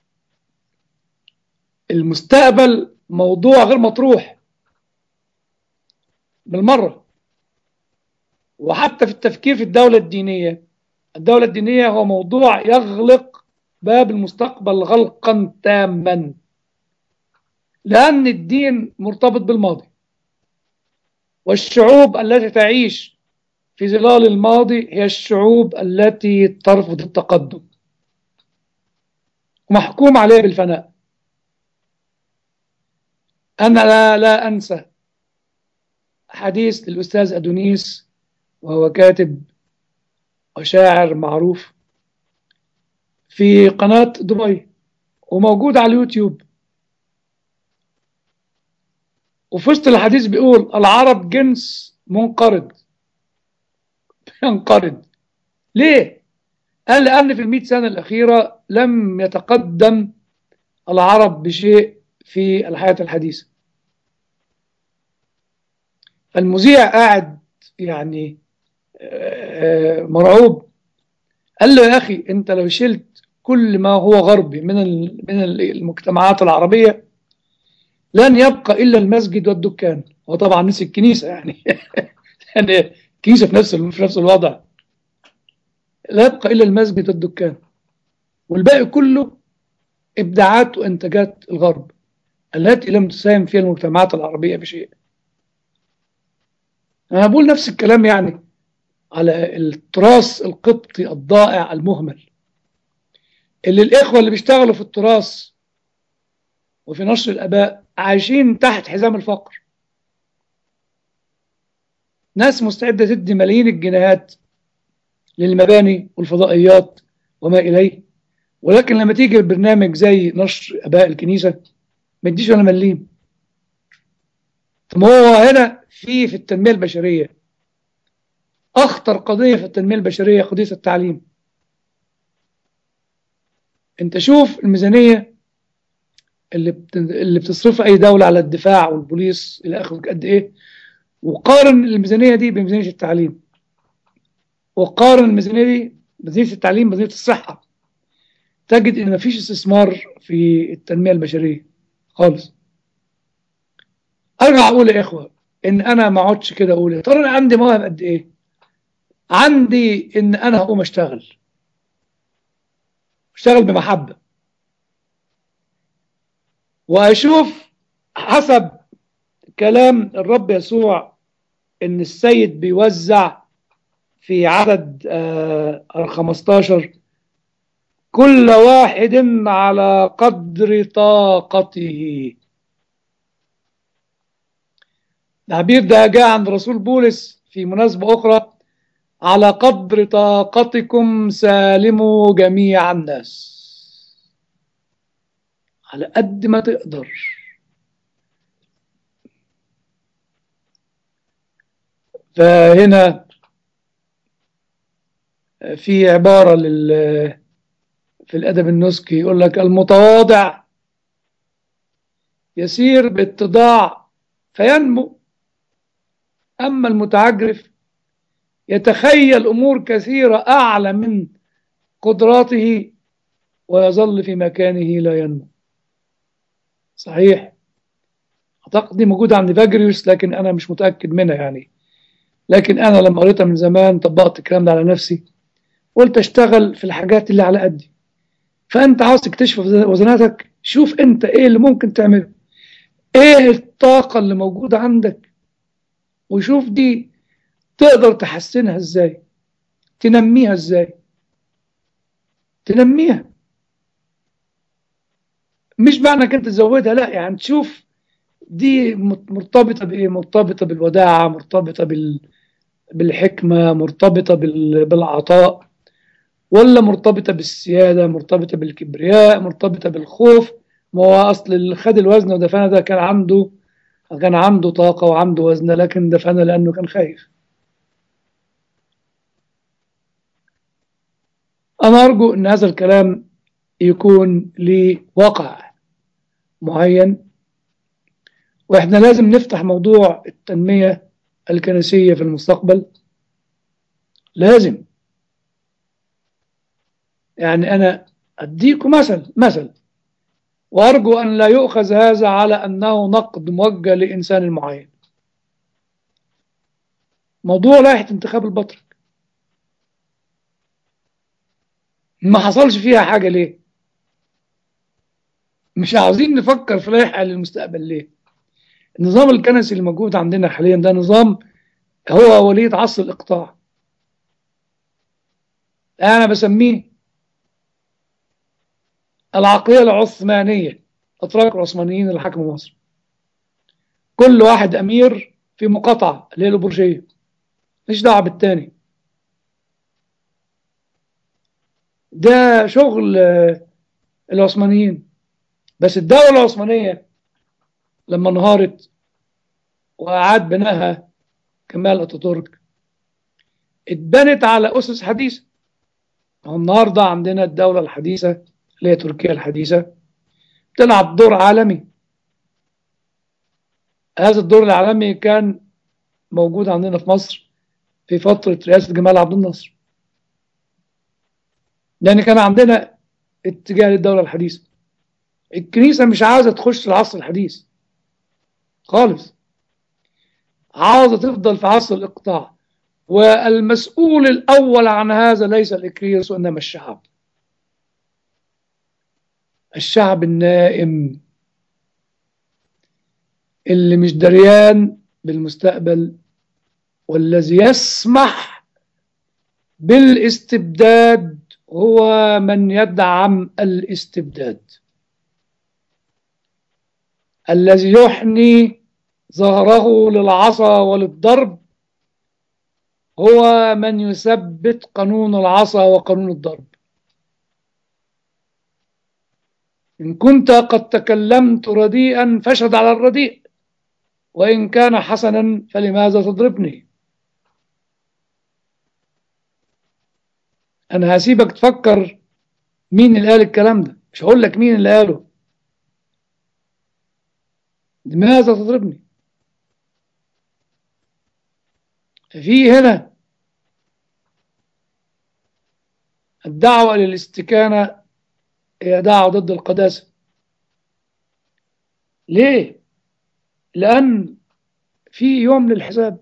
المستقبل موضوع غير مطروح بالمرة. وحتى في التفكير في الدولة الدينية، الدولة الدينية هو موضوع يغلق باب المستقبل غلقا تاما، لأن الدين مرتبط بالماضي، والشعوب التي تعيش في ظلال الماضي هي الشعوب التي ترفض التقدم ومحكوم عليها بالفناء. أنا لا أنسى حديث للأستاذ أدونيس، وهو كاتب وشاعر معروف في قناة دبي وموجود على اليوتيوب. وفي وسط الحديث بيقول العرب جنس منقرض ينقرض. ليه؟ قال لأن في 100 سنة الأخيرة لم يتقدم العرب بشيء في الحياة الحديثة. المذيع قاعد يعني مرعوب. قال له يا أخي أنت لو شلت كل ما هو غربي من المجتمعات العربية لن يبقى إلا المسجد والدكان. هو طبعا نسي الكنيسة يعني يعني الكنيسة في نفس الوضع. لا يبقى إلا المسجد والدكان، والباقي كله إبداعات وإنتاجات الغرب التي لم تساهم فيها المجتمعات العربية بشيء. أنا بقول نفس الكلام يعني على التراث القبطي الضائع المهمل، اللي الإخوة اللي بيشتغلوا في التراث وفي نشر الآباء عايشين تحت حزام الفقر. ناس مستعدة تدي ملايين الجنيهات للمباني والفضائيات وما إليه، ولكن لما تيجي البرنامج زي نشر آباء الكنيسة ما يديش ولا مليم. طب هو هنا في التنمية البشرية أخطر قضية في التنمية البشرية قضية التعليم. أنت شوف الميزانية اللي بتصرفها أي دولة على الدفاع والبوليس إلى آخره قد إيه، وقارن الميزانية دي بميزانية التعليم، وقارن الميزانية دي بميزانية التعليم بميزانية الصحة، تجد إن مفيش استثمار في التنمية البشرية خالص. أرجع أقول يا إخوة إن أنا ما اقعدش كده أقول يا ترى أنا عندي مواهب قد إيه. عندي إن أنا هقوم أشتغل بمحبة، وأشوف حسب كلام الرب يسوع إن السيد بيوزع في عدد 15 كل واحد على قدر طاقته. التعبير ده جاء عند رسول بولس في مناسبة أخرى: على قدر طاقتكم سالموا جميع الناس. على قد ما تقدر. فهنا في عبارة في الأدب النسكي يقول لك: المتواضع يسير باتضاع فينمو، أما المتعجرف يتخيل أمور كثيرة أعلى من قدراته ويظل في مكانه لا ينمو. صحيح، أعتقد دي موجودة عند فاجريوس لكن أنا مش متأكد منها يعني. لكن أنا لما قريتها من زمان طبقت الكلام ده على نفسي، قلت أشتغل في الحاجات اللي على قدي. فأنت عاوز تكتشف وزناتك، شوف أنت إيه اللي ممكن تعمله. ايه الطاقة اللي موجودة عندك، وشوف دي تقدر تحسنها ازاي، تنميها ازاي. تنميها مش معنى انك انت تزودها، لا، يعني تشوف دي مرتبطة بايه، مرتبطة بالوداعة، مرتبطة بالحكمة، مرتبطة بالعطاء، ولا مرتبطة بالسيادة، مرتبطة بالكبرياء، مرتبطة بالخوف. ما هو أصل اللي خد الوزن ودفنه ده كان عنده طاقة وعنده وزن، لكن دفنه لأنه كان خايف. أنا أرجو أن هذا الكلام يكون ليه وقع معين، وإحنا لازم نفتح موضوع التنمية الكنسية في المستقبل. لازم. يعني أنا أديكم مثل، وأرجو أن لا يؤخذ هذا على أنه نقد موجه لإنسان معين. موضوع لائحة انتخاب البطرك ما حصلش فيها حاجة ليه؟ مش عاوزين نفكر في لائحة للمستقبل ليه؟ النظام الكنسي اللي موجود عندنا حاليا ده نظام هو وليد عصر الإقطاع. أنا بسميه العقلية العثمانية، أتراك العثمانيين اللي حكموا مصر. كل واحد أمير في مقاطعة اللي هي الأبرشية، مش دعوة بالتاني. ده شغل العثمانيين. بس الدولة العثمانية لما انهارت وأعاد بناها كمال أتاتورك، اتبنت على أسس حديثة. النهاردة عندنا الدولة الحديثة اللي هي تركيا الحديثة تلعب دور عالمي. هذا الدور العالمي كان موجود عندنا في مصر في فترة رئاسة جمال عبد الناصر، لأن كان عندنا اتجاه للدولة الحديثة. الكنيسة مش عاوزة تخش العصر الحديث خالص، عاوزة تفضل في عصر الإقطاع. والمسؤول الأول عن هذا ليس الإكليروس وإنما الشعب. الشعب النائم اللي مش دريان بالمستقبل، والذي يسمح بالاستبداد هو من يدعم الاستبداد. الذي يحني ظهره للعصا وللضرب هو من يثبت قانون العصا وقانون الضرب. إن كنت قد تكلمت رديئا فاشهد على الرديء، وإن كان حسنا فلماذا تضربني؟ أنا هسيبك تفكر مين اللي قال الكلام ده، مش هقول لك مين اللي قاله. لماذا تضربني؟ ففي هنا الدعوة للاستكانة هي دعوة ضد القداسة. ليه؟ لأن في يوم للحساب،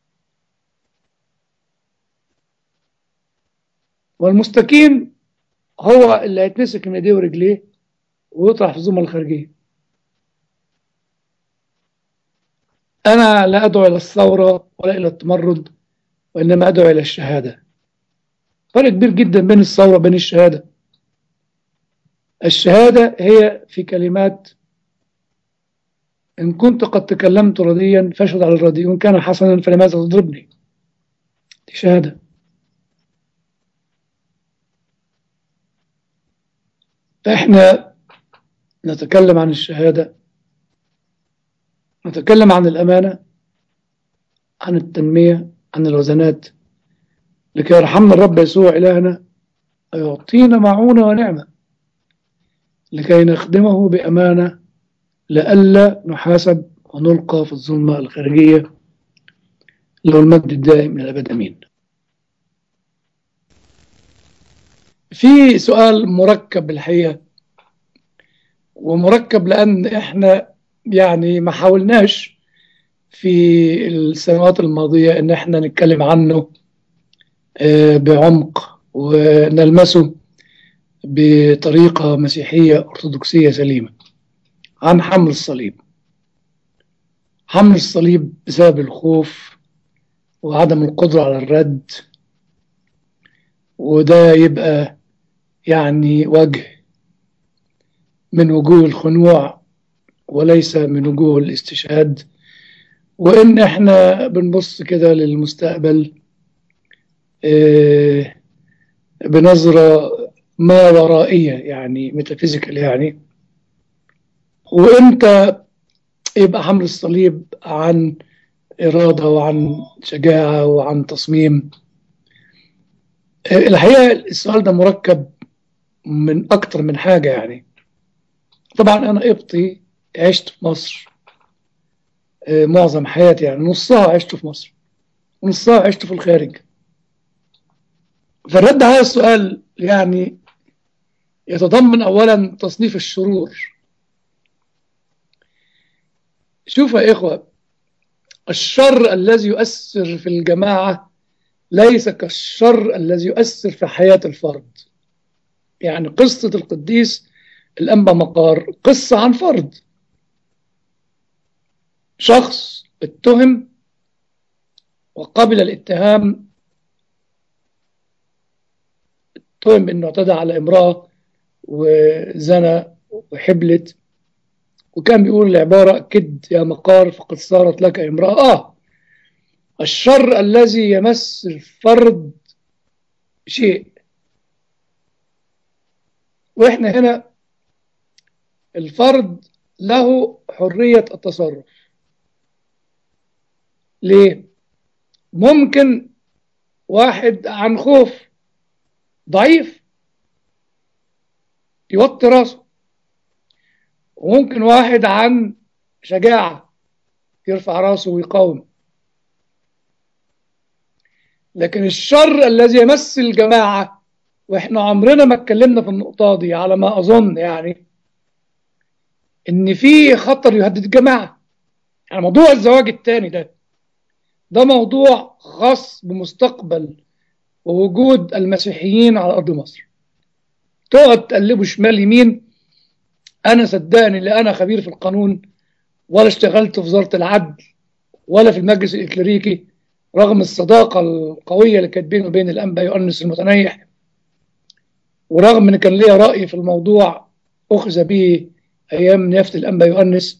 والمستكين هو اللي هيتمسك من ايديه ورجليه ويطرح في الزمرة الخارجية. أنا لا أدعو إلى الثورة ولا إلى التمرد، وإنما أدعو إلى الشهادة. فرق كبير جدا بين الثورة وبين الشهادة. الشهادة هي في كلمات: إن كنت قد تكلمت رديا فاشهد على الردي، وإن كان حسنا فلماذا تضربني؟ دي شهادة. فإحنا نتكلم عن الشهادة، نتكلم عن الأمانة، عن التنمية، عن الوزنات، لكي يرحمنا الرب يسوع إلهنا ويعطينا معونة ونعمة لكي نخدمه بأمانة، لئلا نحاسب ونلقى في الظلمة الخارجية. له المجد الدائم إلى الأبد أمين. في سؤال مركب الحقيقة، ومركب لأن إحنا يعني ما حاولناش في السنوات الماضية إن إحنا نتكلم عنه بعمق ونلمسه بطريقة مسيحية أرثوذكسية سليمة، عن حمل الصليب. حمل الصليب بسبب الخوف وعدم القدرة على الرد، وده يبقى يعني وجه من وجوه الخنوع وليس من وجوه الاستشهاد. وإن إحنا بنبص كده للمستقبل بنظرة ما ورائية، يعني ميتافيزيكال يعني. وإمتى يبقى حمل الصليب عن إرادة وعن شجاعة وعن تصميم؟ الحقيقة السؤال ده مركب من أكتر من حاجة يعني. طبعا أنا قبطي، عشت في مصر معظم حياتي، يعني نصها عشت في مصر ونصها عشت في الخارج. فالرد على السؤال يعني يتضمن أولا تصنيف الشرور. شوفوا يا إخوة، الشر الذي يؤثر في الجماعة ليس كالشر الذي يؤثر في حياة الفرد. يعني قصة القديس الأنبا مقار قصة عن فرد، شخص اتهم وقبل الاتهام، اتهم انه اعتدى على امرأة وزنى وحبلت، وكان بيقول العبارة: كد يا مقار فقد صارت لك امرأة. الشر الذي يمس الفرد شيء، واحنا هنا الفرد له حرية التصرف. ليه؟ ممكن واحد عن خوف ضعيف يوطي راسه، وممكن واحد عن شجاعة يرفع راسه ويقاوم. لكن الشر الذي يمس الجماعة، واحنا عمرنا ما اتكلمنا في النقطة دي على ما أظن، يعني إن في خطر يهدد الجماعة. يعني موضوع الزواج الثاني ده موضوع خاص بمستقبل ووجود المسيحيين على أرض مصر. تقعد تقلبوا شمال يمين، أنا صدقني لا أنا خبير في القانون، ولا اشتغلت في وزارة العدل، ولا في المجلس الإكليريكي، رغم الصداقة القوية اللي كانت بيني وبين الأنبا يؤنس المتنيح، ورغم ان كان ليا رأي في الموضوع أخذ به أيام نيافة الأنبا يؤنس.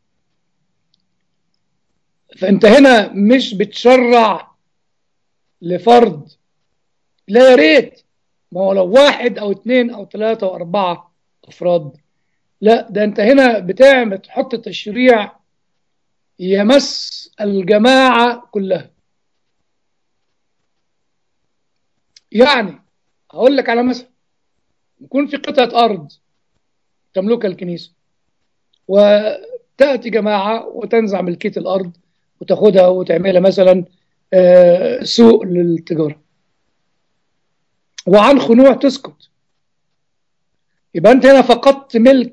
فأنت هنا مش بتشرع لفرد، لا يا ريت، ما هو لو واحد أو اتنين أو تلاتة أو أربعة أفراد، لا ده أنت هنا بتعمل تحط تشريع يمس الجماعة كلها. يعني هقول لك على مثل: يكون في قطعة أرض تملكها الكنيسة، وتأتي جماعة وتنزع ملكية الأرض وتاخدها وتعملها مثلا سوق للتجارة، وعن خنوع تسكت. يبقى أنت هنا فقدت ملك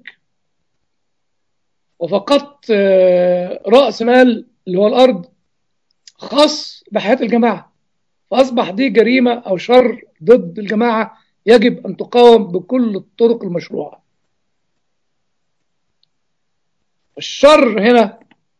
وفقدت رأس مال اللي هو الأرض خاص بحياة الجماعة. فأصبح دي جريمة أو شر ضد الجماعة يجب أن تقاوم بكل الطرق المشروعة. الشر هنا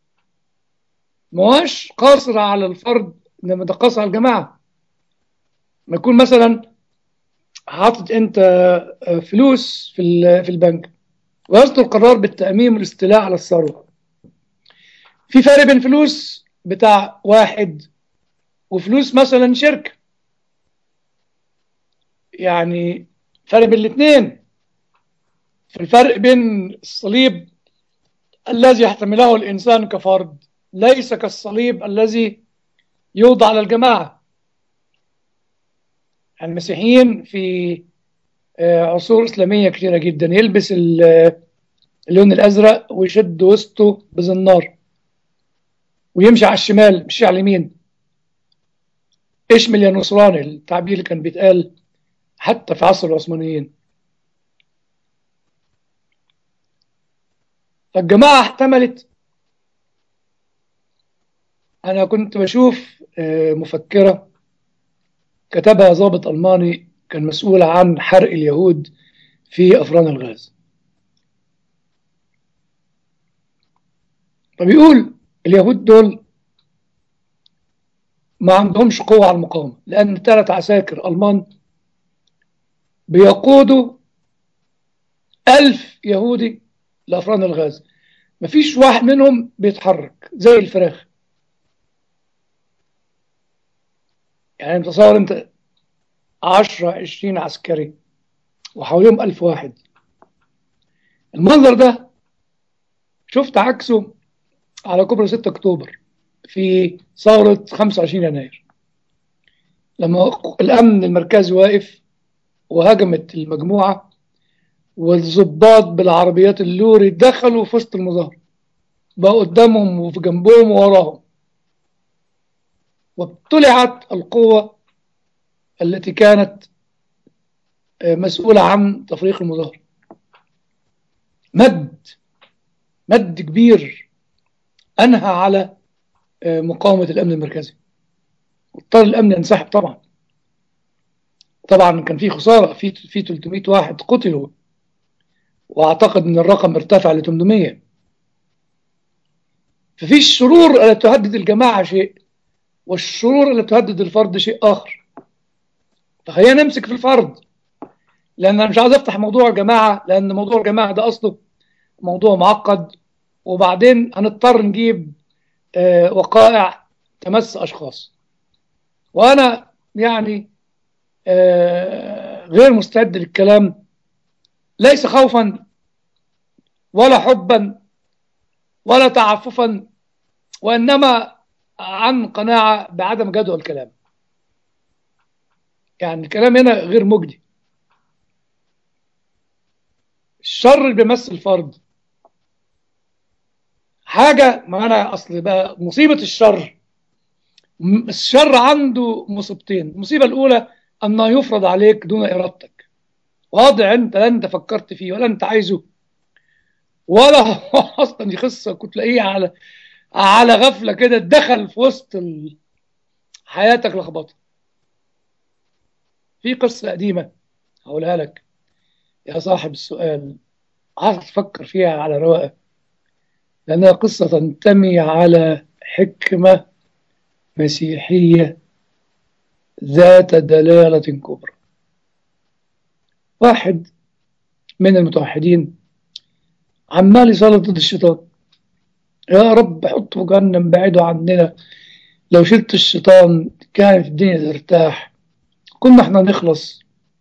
مواش قاصر على الفرد، إنما ده قاصر على الجماعة. ما يكون مثلا حاطط أنت فلوس في البنك، ويصدر قرار بالتأمين والاستيلاء على الثروة. في فرق بين فلوس بتاع واحد وفلوس مثلا شركة، يعني فرق بين الاثنين. في الفرق بين الصليب الذي يحتمله الإنسان كفرد ليس كالصليب الذي يوضع على الجماعة. يعني المسيحيين في عصور إسلامية كثيرة جدا يلبس اللون الأزرق ويشد وسطه بزنار ويمشي على الشمال مش على اليمين. اشمل يا نصراني، التعبير اللي كان بيتقال حتى في عصر العثمانيين. فالجماعة احتملت. أنا كنت بشوف مفكرة كتبها ضابط ألماني كان مسؤول عن حرق اليهود في أفران الغاز، فبيقول اليهود دول ما عندهمش قوة على المقاومة، لأن 3 عساكر ألمان بيقودوا 1000 يهودي لأفران الغاز. مفيش واحد منهم بيتحرك زي الفراخ. يعني تصور انت 10-20 عسكري وحواليهم 1000 واحد. المنظر ده شفت عكسه على كوبري 6 أكتوبر في ثورة 25 يناير، لما الأمن المركزي واقف وهجمت المجموعة والضباط بالعربيات اللوري دخلوا في وسط المظاهرة، بقى قدامهم وفي جنبهم ووراهم، وابتلعت القوة التي كانت مسؤولة عن تفريق المظاهرة. مد كبير أنهى على مقاومة الأمن المركزي، واضطر الأمن ينسحب. طبعا كان في خسارة، في 300 واحد قتلوا، وأعتقد أن الرقم ارتفع ل 800. ففي الشرور التي تهدد الجماعة شيء، والشرور التي تهدد الفرد شيء آخر. فخلينا نمسك في الفرد، لأن أنا مش عايز أفتح موضوع الجماعة، لأن موضوع الجماعة ده أصله موضوع معقد، وبعدين هنضطر نجيب وقائع تمس أشخاص، وأنا يعني غير مستعد للكلام، ليس خوفا ولا حبا ولا تعففا، وإنما عن قناعة بعدم جدوى الكلام. يعني الكلام هنا غير مجدي. الشر اللي بيمثل فرد حاجة، ما أنا أصل بقى مصيبة الشر عنده مصيبتين. المصيبة الأولى أنه يفرض عليك دون إرادتك، وضع أنت لا أنت فكرت فيه ولا أنت عايزه، ولا هو أصلا يخصك، كنت تلاقيه على غفلة كده دخل في وسط حياتك لخبطة. في قصة قديمة هقولها لك يا صاحب السؤال، عايز تفكر فيها على رواقة، لأنها قصة تنتمي على حكمة مسيحية ذات دلالة كبرى. واحد من المتوحدين عمال يصلي ضد الشيطان، يا رب حطه في جهنم بعيده عننا، لو شلت الشيطان كانت الدنيا ترتاح، كنا احنا نخلص.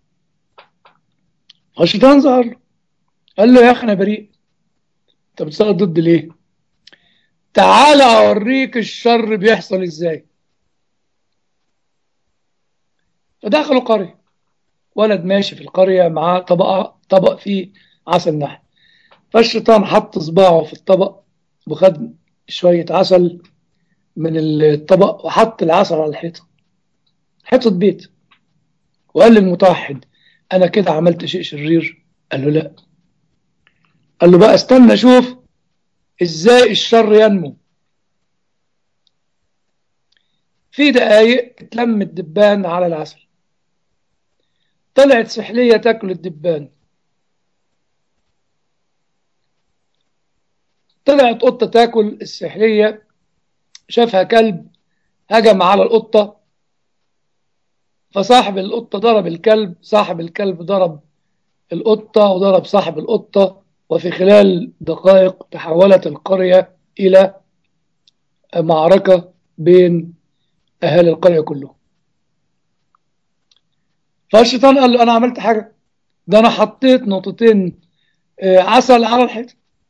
الشيطان ظهر قال له يا اخي انا بريء، انت بتصلي ضد ليه؟ تعال اوريك الشر بيحصل ازاي. فدخلوا قرية، ولد ماشي في القرية معاه طبق فيه عسل نحل، فالشيطان حط صباعه في الطبق وخد شوية عسل من الطبق وحط العسل على الحيطة، حيطة بيت، وقال للمتوحد أنا كده عملت شيء شرير؟ قال له لا. قال له بقى استنى شوف إزاي الشر ينمو. في دقايق اتلم الدبان على العسل، طلعت سحلية تاكل الدبان، طلعت قطة تاكل السحلية، شافها كلب هجم على القطة، فصاحب القطة ضرب الكلب، صاحب الكلب ضرب القطة وضرب صاحب القطة، وفي خلال دقائق تحولت القرية إلى معركة بين أهالي القرية كلهم. فالشيطان قال له أنا عملت حاجة؟ ده أنا حطيت نقطتين عسل على الحيطة.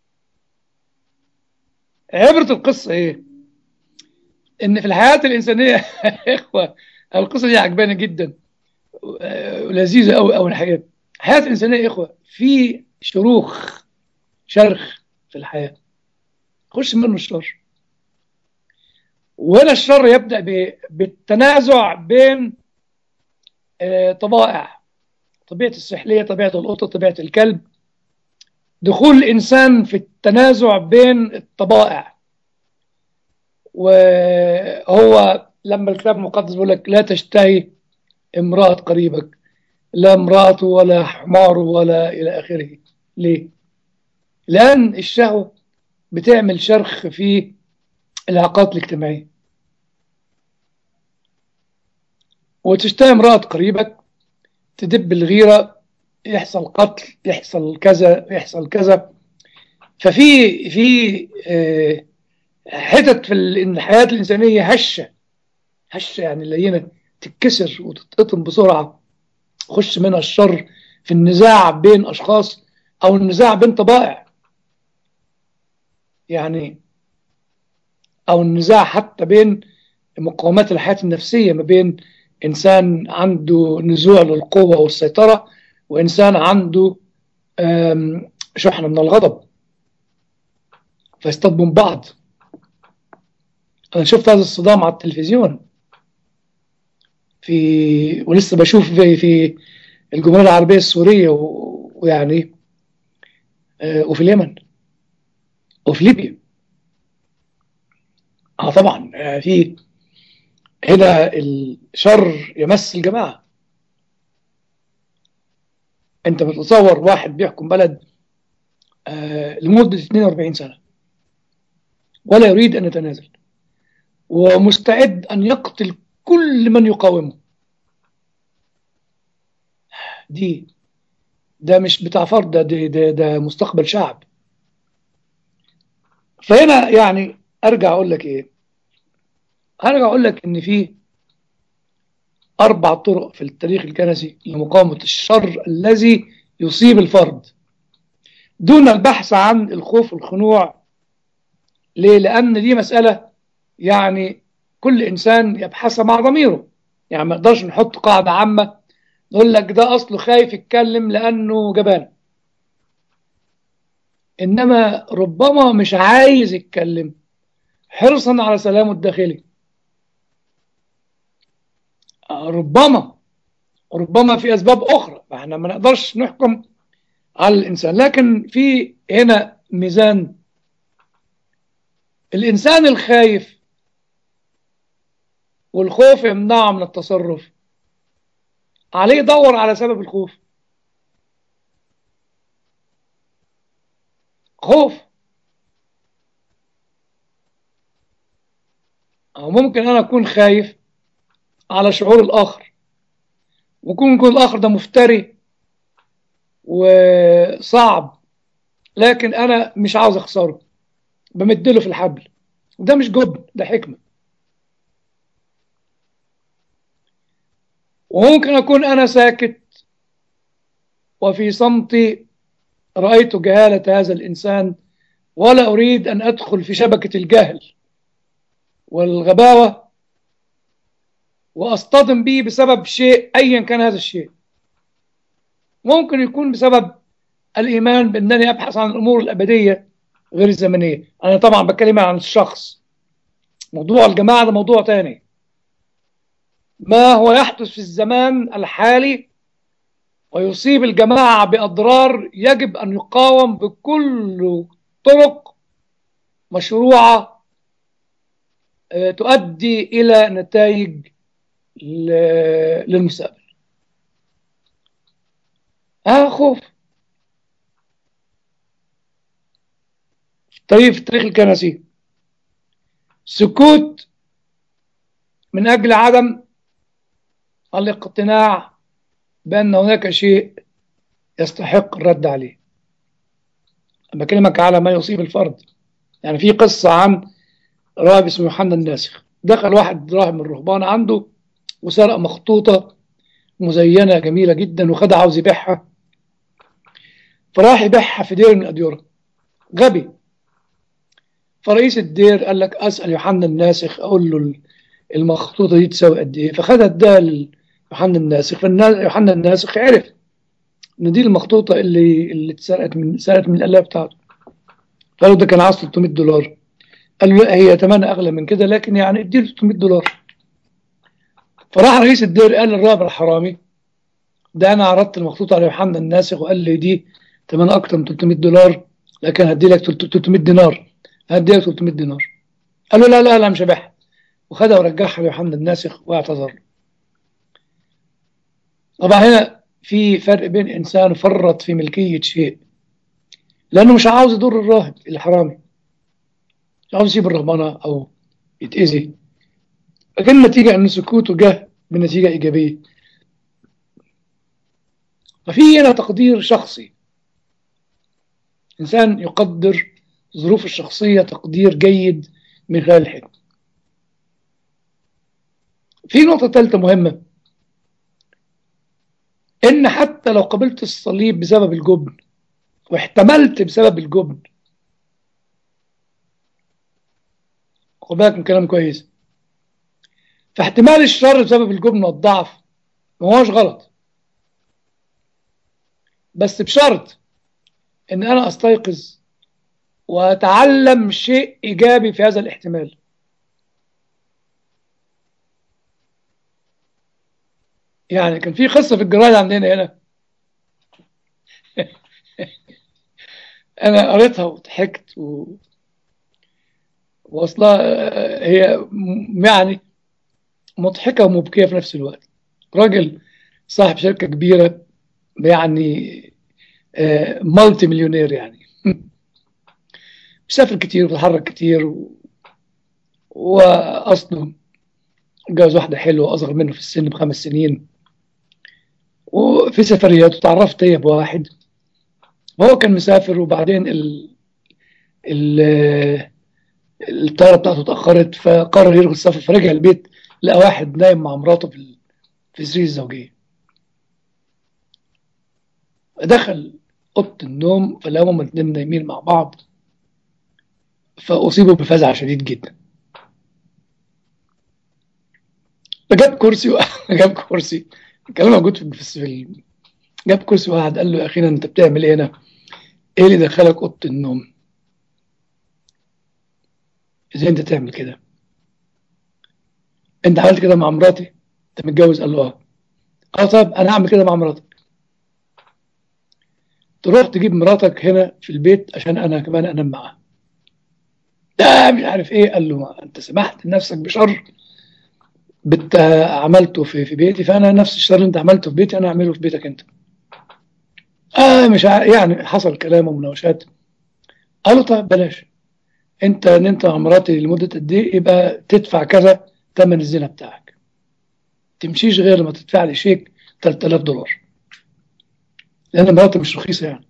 عبرة القصة إيه؟ إن في الحياة الإنسانية يا إخوة، القصة دي عجباني جدا ولذيذة أوي أوي. الحقيقة الحياة الإنسانية يا إخوة في شرخ في الحياة خش منه الشر، وهنا الشر يبدأ بالتنازع بين طبائع، طبيعة السحلية، طبيعة القطة، طبيعة الكلب، دخول الإنسان في التنازع بين الطبائع. وهو لما الكتاب المقدس بيقول لك لا تشتهي امرأة قريبك، لا امرأته ولا حماره ولا إلى آخره. ليه؟ لأن الشهوة بتعمل شرخ في العلاقات الاجتماعية، وتشتهي امرأة قريبك، تدب الغيرة، يحصل قتل، يحصل كذا، يحصل كذا. ففي حتت في إن الحياة الإنسانية هشة، هشة يعني لينة، تتكسر وتتقطم بسرعة، خش منها الشر في النزاع بين أشخاص أو النزاع بين طبائع، يعني أو النزاع حتى بين مقاومات الحياة النفسية، ما بين إنسان عنده نزوع للقوة والسيطرة وإنسان عنده شحنة من الغضب، فيصطدموا بعض. أنا شفت هذا الصدام على التلفزيون، ولسه بشوف في الجمهورية العربية السورية ويعني وفي اليمن وفي ليبيا. طبعا في هنا الشر يمس الجماعة. انت بتتصور واحد بيحكم بلد لمدة 42 سنة ولا يريد أن يتنازل، ومستعد أن يقتل كل من يقاومه. ده مش بتاع فرد، ده مستقبل شعب. فهنا يعني أرجع أقول لك إيه، أرجع أقول لك إن في 4 طرق في التاريخ الكنسي لمقاومة الشر الذي يصيب الفرد دون البحث عن الخوف والخنوع. ليه؟ لأن دي مسألة يعني كل إنسان يبحثها مع ضميره. يعني ما نقدرش نحط قاعدة عامة نقول لك ده أصله خايف يتكلم لأنه جبان، إنما ربما مش عايز يتكلم حرصا على سلامه الداخلي. ربما في أسباب أخرى، فإحنا ما نقدرش نحكم على الإنسان. لكن في هنا ميزان. الإنسان الخايف والخوف يمنعه من التصرف، عليه يدور على سبب الخوف. خوف، أو ممكن أنا أكون خايف على شعور الآخر، ممكن يكون الآخر ده مفتري وصعب، لكن أنا مش عاوز أخسره، بمدله في الحبل. ده مش جبن، ده حكمة. وممكن أكون أنا ساكت وفي صمتي رأيت جهالة هذا الإنسان ولا أريد أن أدخل في شبكة الجهل والغباوة وأصطدم به بسبب شيء أيا كان هذا الشيء. ممكن يكون بسبب الإيمان بأنني أبحث عن الأمور الأبدية غير الزمنية. أنا طبعا بتكلم عن الشخص، موضوع الجماعة ده موضوع تاني. ما هو يحدث في الزمان الحالي ويصيب الجماعة بأضرار يجب أن يقاوم بكل طرق مشروعة تؤدي إلى نتائج للمستقبل. خوف. طيب في التاريخ الكنسي سكوت من أجل عدم الاقتناع بأن هناك شيء يستحق الرد عليه. أنا بكلمك على ما يصيب الفرد. يعني في قصة عن راهب اسمه يوحنا الناسخ. دخل واحد راهب من الرهبان عنده وسرق مخطوطة مزينة جميلة جدا وخدها عاوز يبيعها، فراح يبيعها في دير من الأديرة. غبي. فرئيس الدير قال لك أسأل يوحنا الناسخ أقول له المخطوطة دي تساوي قد إيه، فخدها اداها ليوحنا الناسخ. فيوحنا الناسخ عرف إن دي المخطوطة اللي اتسرقت من الآلة بتاعته. قال له ده كان عاوز $300. قال له لا، هي ثمنها أغلى من كده، لكن يعني اديله $300. فراح رئيس الدير قال للراهب الحرامي ده أنا عرضت المخطوطة على يوحنا الناسخ وقال لي دي ثمنها أكتر من $300، لكن هدي لك 300 دينار، هدي لك 300 دينار. قال له لا لا لا مش هبيعها، وخدها ورجعها ليوحنا الناسخ واعتذر له. طبعا هنا في فرق بين إنسان فرط في ملكية شيء لأنه مش عاوز يضر الراهب الحرامي، مش عاوز يسيب الرهبنة أو يتأذي، لكن النتيجة أن سكوته جه بنتيجة إيجابية. ففي هنا تقدير شخصي، إنسان يقدر ظروف الشخصية تقدير جيد من خلال الحكمة. في نقطة ثالثة مهمة، إن حتى لو قبلت الصليب بسبب الجبن واحتملت بسبب الجبن، خد بالك من كلام كويس، فاحتمال الشر بسبب الجبن والضعف ما هوش غلط، بس بشرط إن أنا أستيقظ وأتعلم شيء إيجابي في هذا الاحتمال. يعني كان في قصة في الجرايد عندنا هنا أنا قريتها وضحكت واصلها هي يعني مضحكة ومبكية في نفس الوقت. راجل صاحب شركة كبيرة، يعني مالتي مليونير يعني بيسافر كتير وبيتحرك كتير وأصله جوز واحدة حلوة أصغر منه في السن ب5 سنين، وفي سفريات وتعرفت هي بواحد، وهو كان مسافر وبعدين ال الطيارة بتاعته اتأخرت، فقرر يلغي السفر، فرجع البيت لقى واحد نايم مع مراته في سرير الزوجية. دخل أوضة النوم فلقاهم هما الاتنين نايمين مع بعض، فأصيبوا بفزع شديد جدا. فجاب كرسي جاب كرسي، الكلام موجود جاب كرسي وقعد قال له يا أخينا أنت بتعمل إيه هنا؟ إيه اللي دخلك أوضة النوم؟ إزاي أنت تعمل كده؟ أنت عملت كده مع مراتي؟ أنت متجوز؟ قال له طب أنا هعمل كده مع مراتك. تروح تجيب مراتك هنا في البيت عشان أنا كمان أنام معاها. لا مش عارف إيه. قال له ما أنت سمحت لنفسك بشر عملته في بيتي، فأنا نفس الشر اللي أنت عملته في بيتي أنا أعمله في بيتك أنت. مش يعني حصل كلام ومناوشات. قالوا طيب بلاش، انت نمت مع مراتي لمده قد ايه؟ يبقى تدفع كذا ثمن الزنا بتاعك، تمشيش غير لما تدفع لي شيك $3000، لان مراتي مش رخيصه يعني.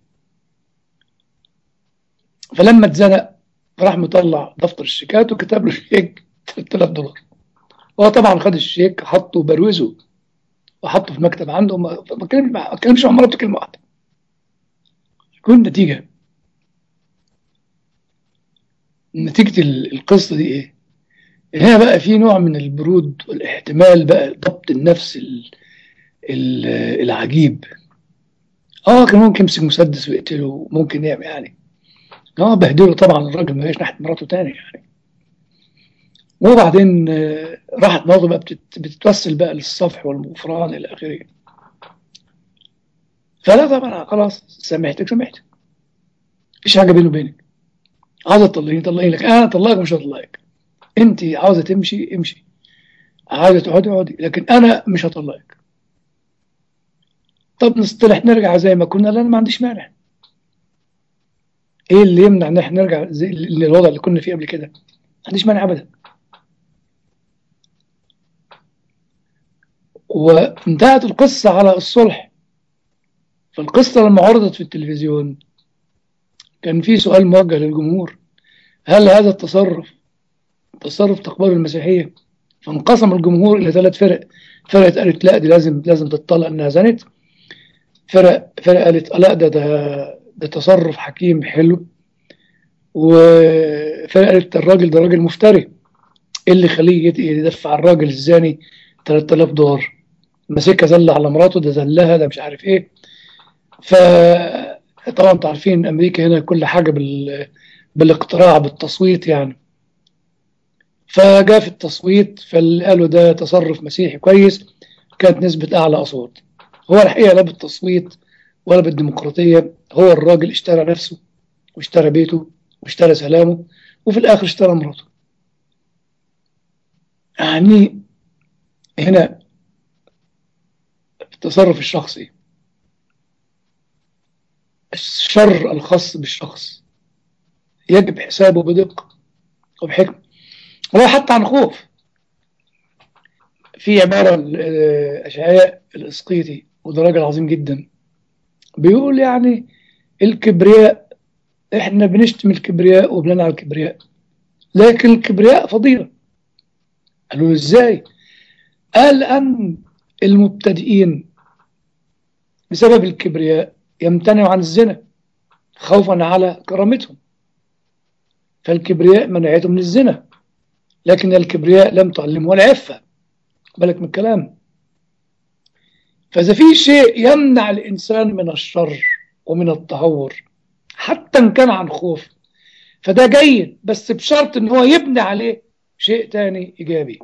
فلما اتزنق راح مطلع دفتر الشيكات وكتب له شيك $3000. هو طبعا خد الشيك حطه وبروزه وحطه في مكتب عنده، ما كلمش مع مراته كلمه واحده. تكون نتيجه القصه دي ايه؟ هنا بقى في نوع من البرود والاحتمال، بقى ضبط النفس ال- العجيب. كان ممكن يمسك مسدس ويقتله، ممكن يعمل يعني بهدله طبعا، الراجل ما جاش ناحيه مراته تاني يعني. وبعدين راحت مراته بقى بتتوسل بقى للصفح والغفران الى اخره. فلا طبعا خلاص، سامحتك مفيش حاجه بيني وبينك، عاوزه تطلقيني طلقيني، لك انا اطلقك مش هطلقك، انت عاوزه تمشي امشي، عاوزه تقعدي اقعدي، لكن انا مش هطلقك. طب نصطلح نرجع زي ما كنا؟ لا انا ما عنديش مانع. ايه اللي يمنع ان احنا نرجع زي للوضع اللي كنا فيه قبل كده؟ ما عنديش مانع ابدا. وانتهت القصه على الصلح. فالقصه لما عرضت في التلفزيون كان في سؤال موجه للجمهور: هل هذا التصرف تصرف تقبله المسيحيه؟ فانقسم الجمهور الى 3 فرق. فرقه قالت لا دي لازم تطلق انها زنت. فرقه قالت لا ده تصرف حكيم حلو. وفرقه قالت الراجل ده راجل مفتري، ايه اللي يخليه يدفع الراجل الزاني $3000؟ مسكها زل على مراته، ده زلها، ده مش عارف ايه. فطبعا انتوا عارفين امريكا هنا كل حاجه بالاقتراع بالتصويت يعني. فجاء في التصويت فقالوا ده تصرف مسيحي كويس، كانت نسبة أعلى أصوات. هو الحقيقة لا بالتصويت ولا بالديمقراطية، هو الراجل اشترى نفسه واشترى بيته واشترى سلامه، وفي الآخر اشترى مراته. يعني هنا التصرف الشخصي، الشر الخاص بالشخص يجب حسابه بدقة وبحكمة. ولا حتى عن خوف. في عبارة أشعياء الإسقيطي، وده راجل عظيم جدا، بيقول يعني الكبرياء، احنا بنشتم الكبرياء وبنلعن الكبرياء، لكن الكبرياء فضيلة. قالوا له ازاي؟ قال أن المبتدئين بسبب الكبرياء يمتنعوا عن الزنا خوفا على كرامتهم، فالكبرياء منعتهم من الزنا، لكن الكبرياء لم تعلمه العفة. بالك من الكلام. فإذا في شيء يمنع الإنسان من الشر ومن التهور حتى إن كان عن خوف، فده جيد، بس بشرط إن هو يبني عليه شيء تاني إيجابي.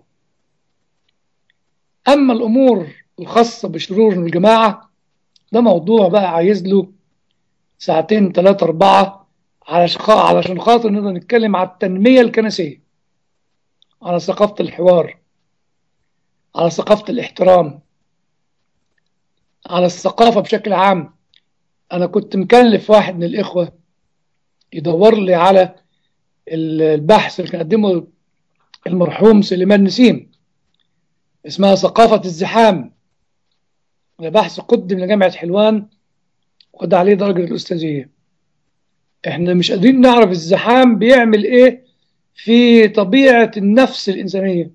أما الأمور الخاصة بشرور الجماعة، ده موضوع بقى عايز له ساعتين 3 4 علشان خاطر نقدر نتكلم على التنمية الكنسية، على ثقافة الحوار، على ثقافة الاحترام، على الثقافة بشكل عام. أنا كنت مكلف واحد من الإخوة يدور لي على البحث اللي كان قدمه المرحوم سليمان نسيم، اسمها ثقافة الزحام. ده بحث قدم لجامعة حلوان وخد عليه درجة الأستاذية. احنا مش قادرين نعرف الزحام بيعمل ايه في طبيعة النفس الإنسانية،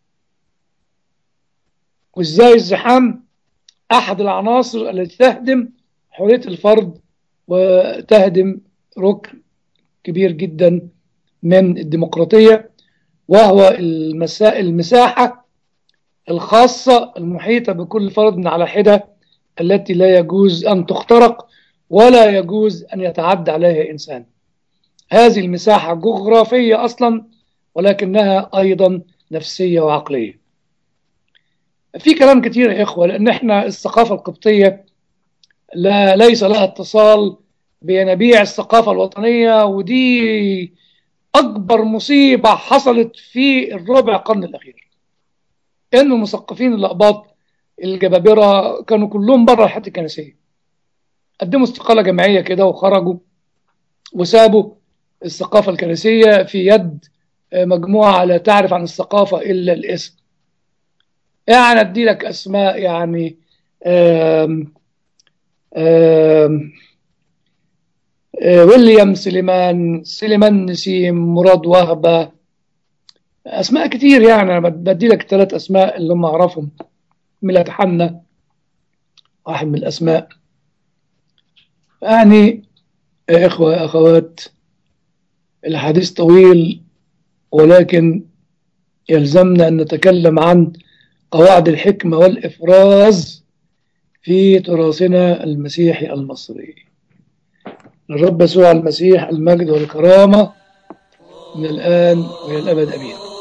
وازاي الزحام أحد العناصر التي تهدم حرية الفرد وتهدم ركن كبير جدا من الديمقراطية، وهو المساحة الخاصة المحيطة بكل فرد على حدة، التي لا يجوز أن تخترق ولا يجوز أن يتعدى عليها إنسان. هذه المساحة جغرافية أصلا، ولكنها أيضا نفسية وعقلية. في كلام كتير يا إخوة، لأن إحنا الثقافة القبطية ليس لها اتصال بينابيع الثقافة الوطنية، ودي أكبر مصيبة حصلت في الربع قرن الأخير. إن المثقفين الأقباط الجبابرة كانوا كلهم بره الحياة الكنسية، قدموا استقالة جماعية كده وخرجوا وسابوا الثقافة الكنسية في يد مجموعة لا تعرف عن الثقافة إلا الاسم. يعني أدي لك أسماء، يعني آم آم ويليام سليمان نسيم، مراد وهبة، أسماء كتير. يعني أنا بدي لك 3 أسماء اللي هم أعرفهم. ميلاد حنا واحد من الأسماء. يعني يا إخوة يا أخوات، الحديث طويل، ولكن يلزمنا أن نتكلم عن قواعد الحكمة والإفراز في تراثنا المسيحي المصري. الرب يسوع المسيح المجد والكرامة من الآن وإلى الأبد، أمين.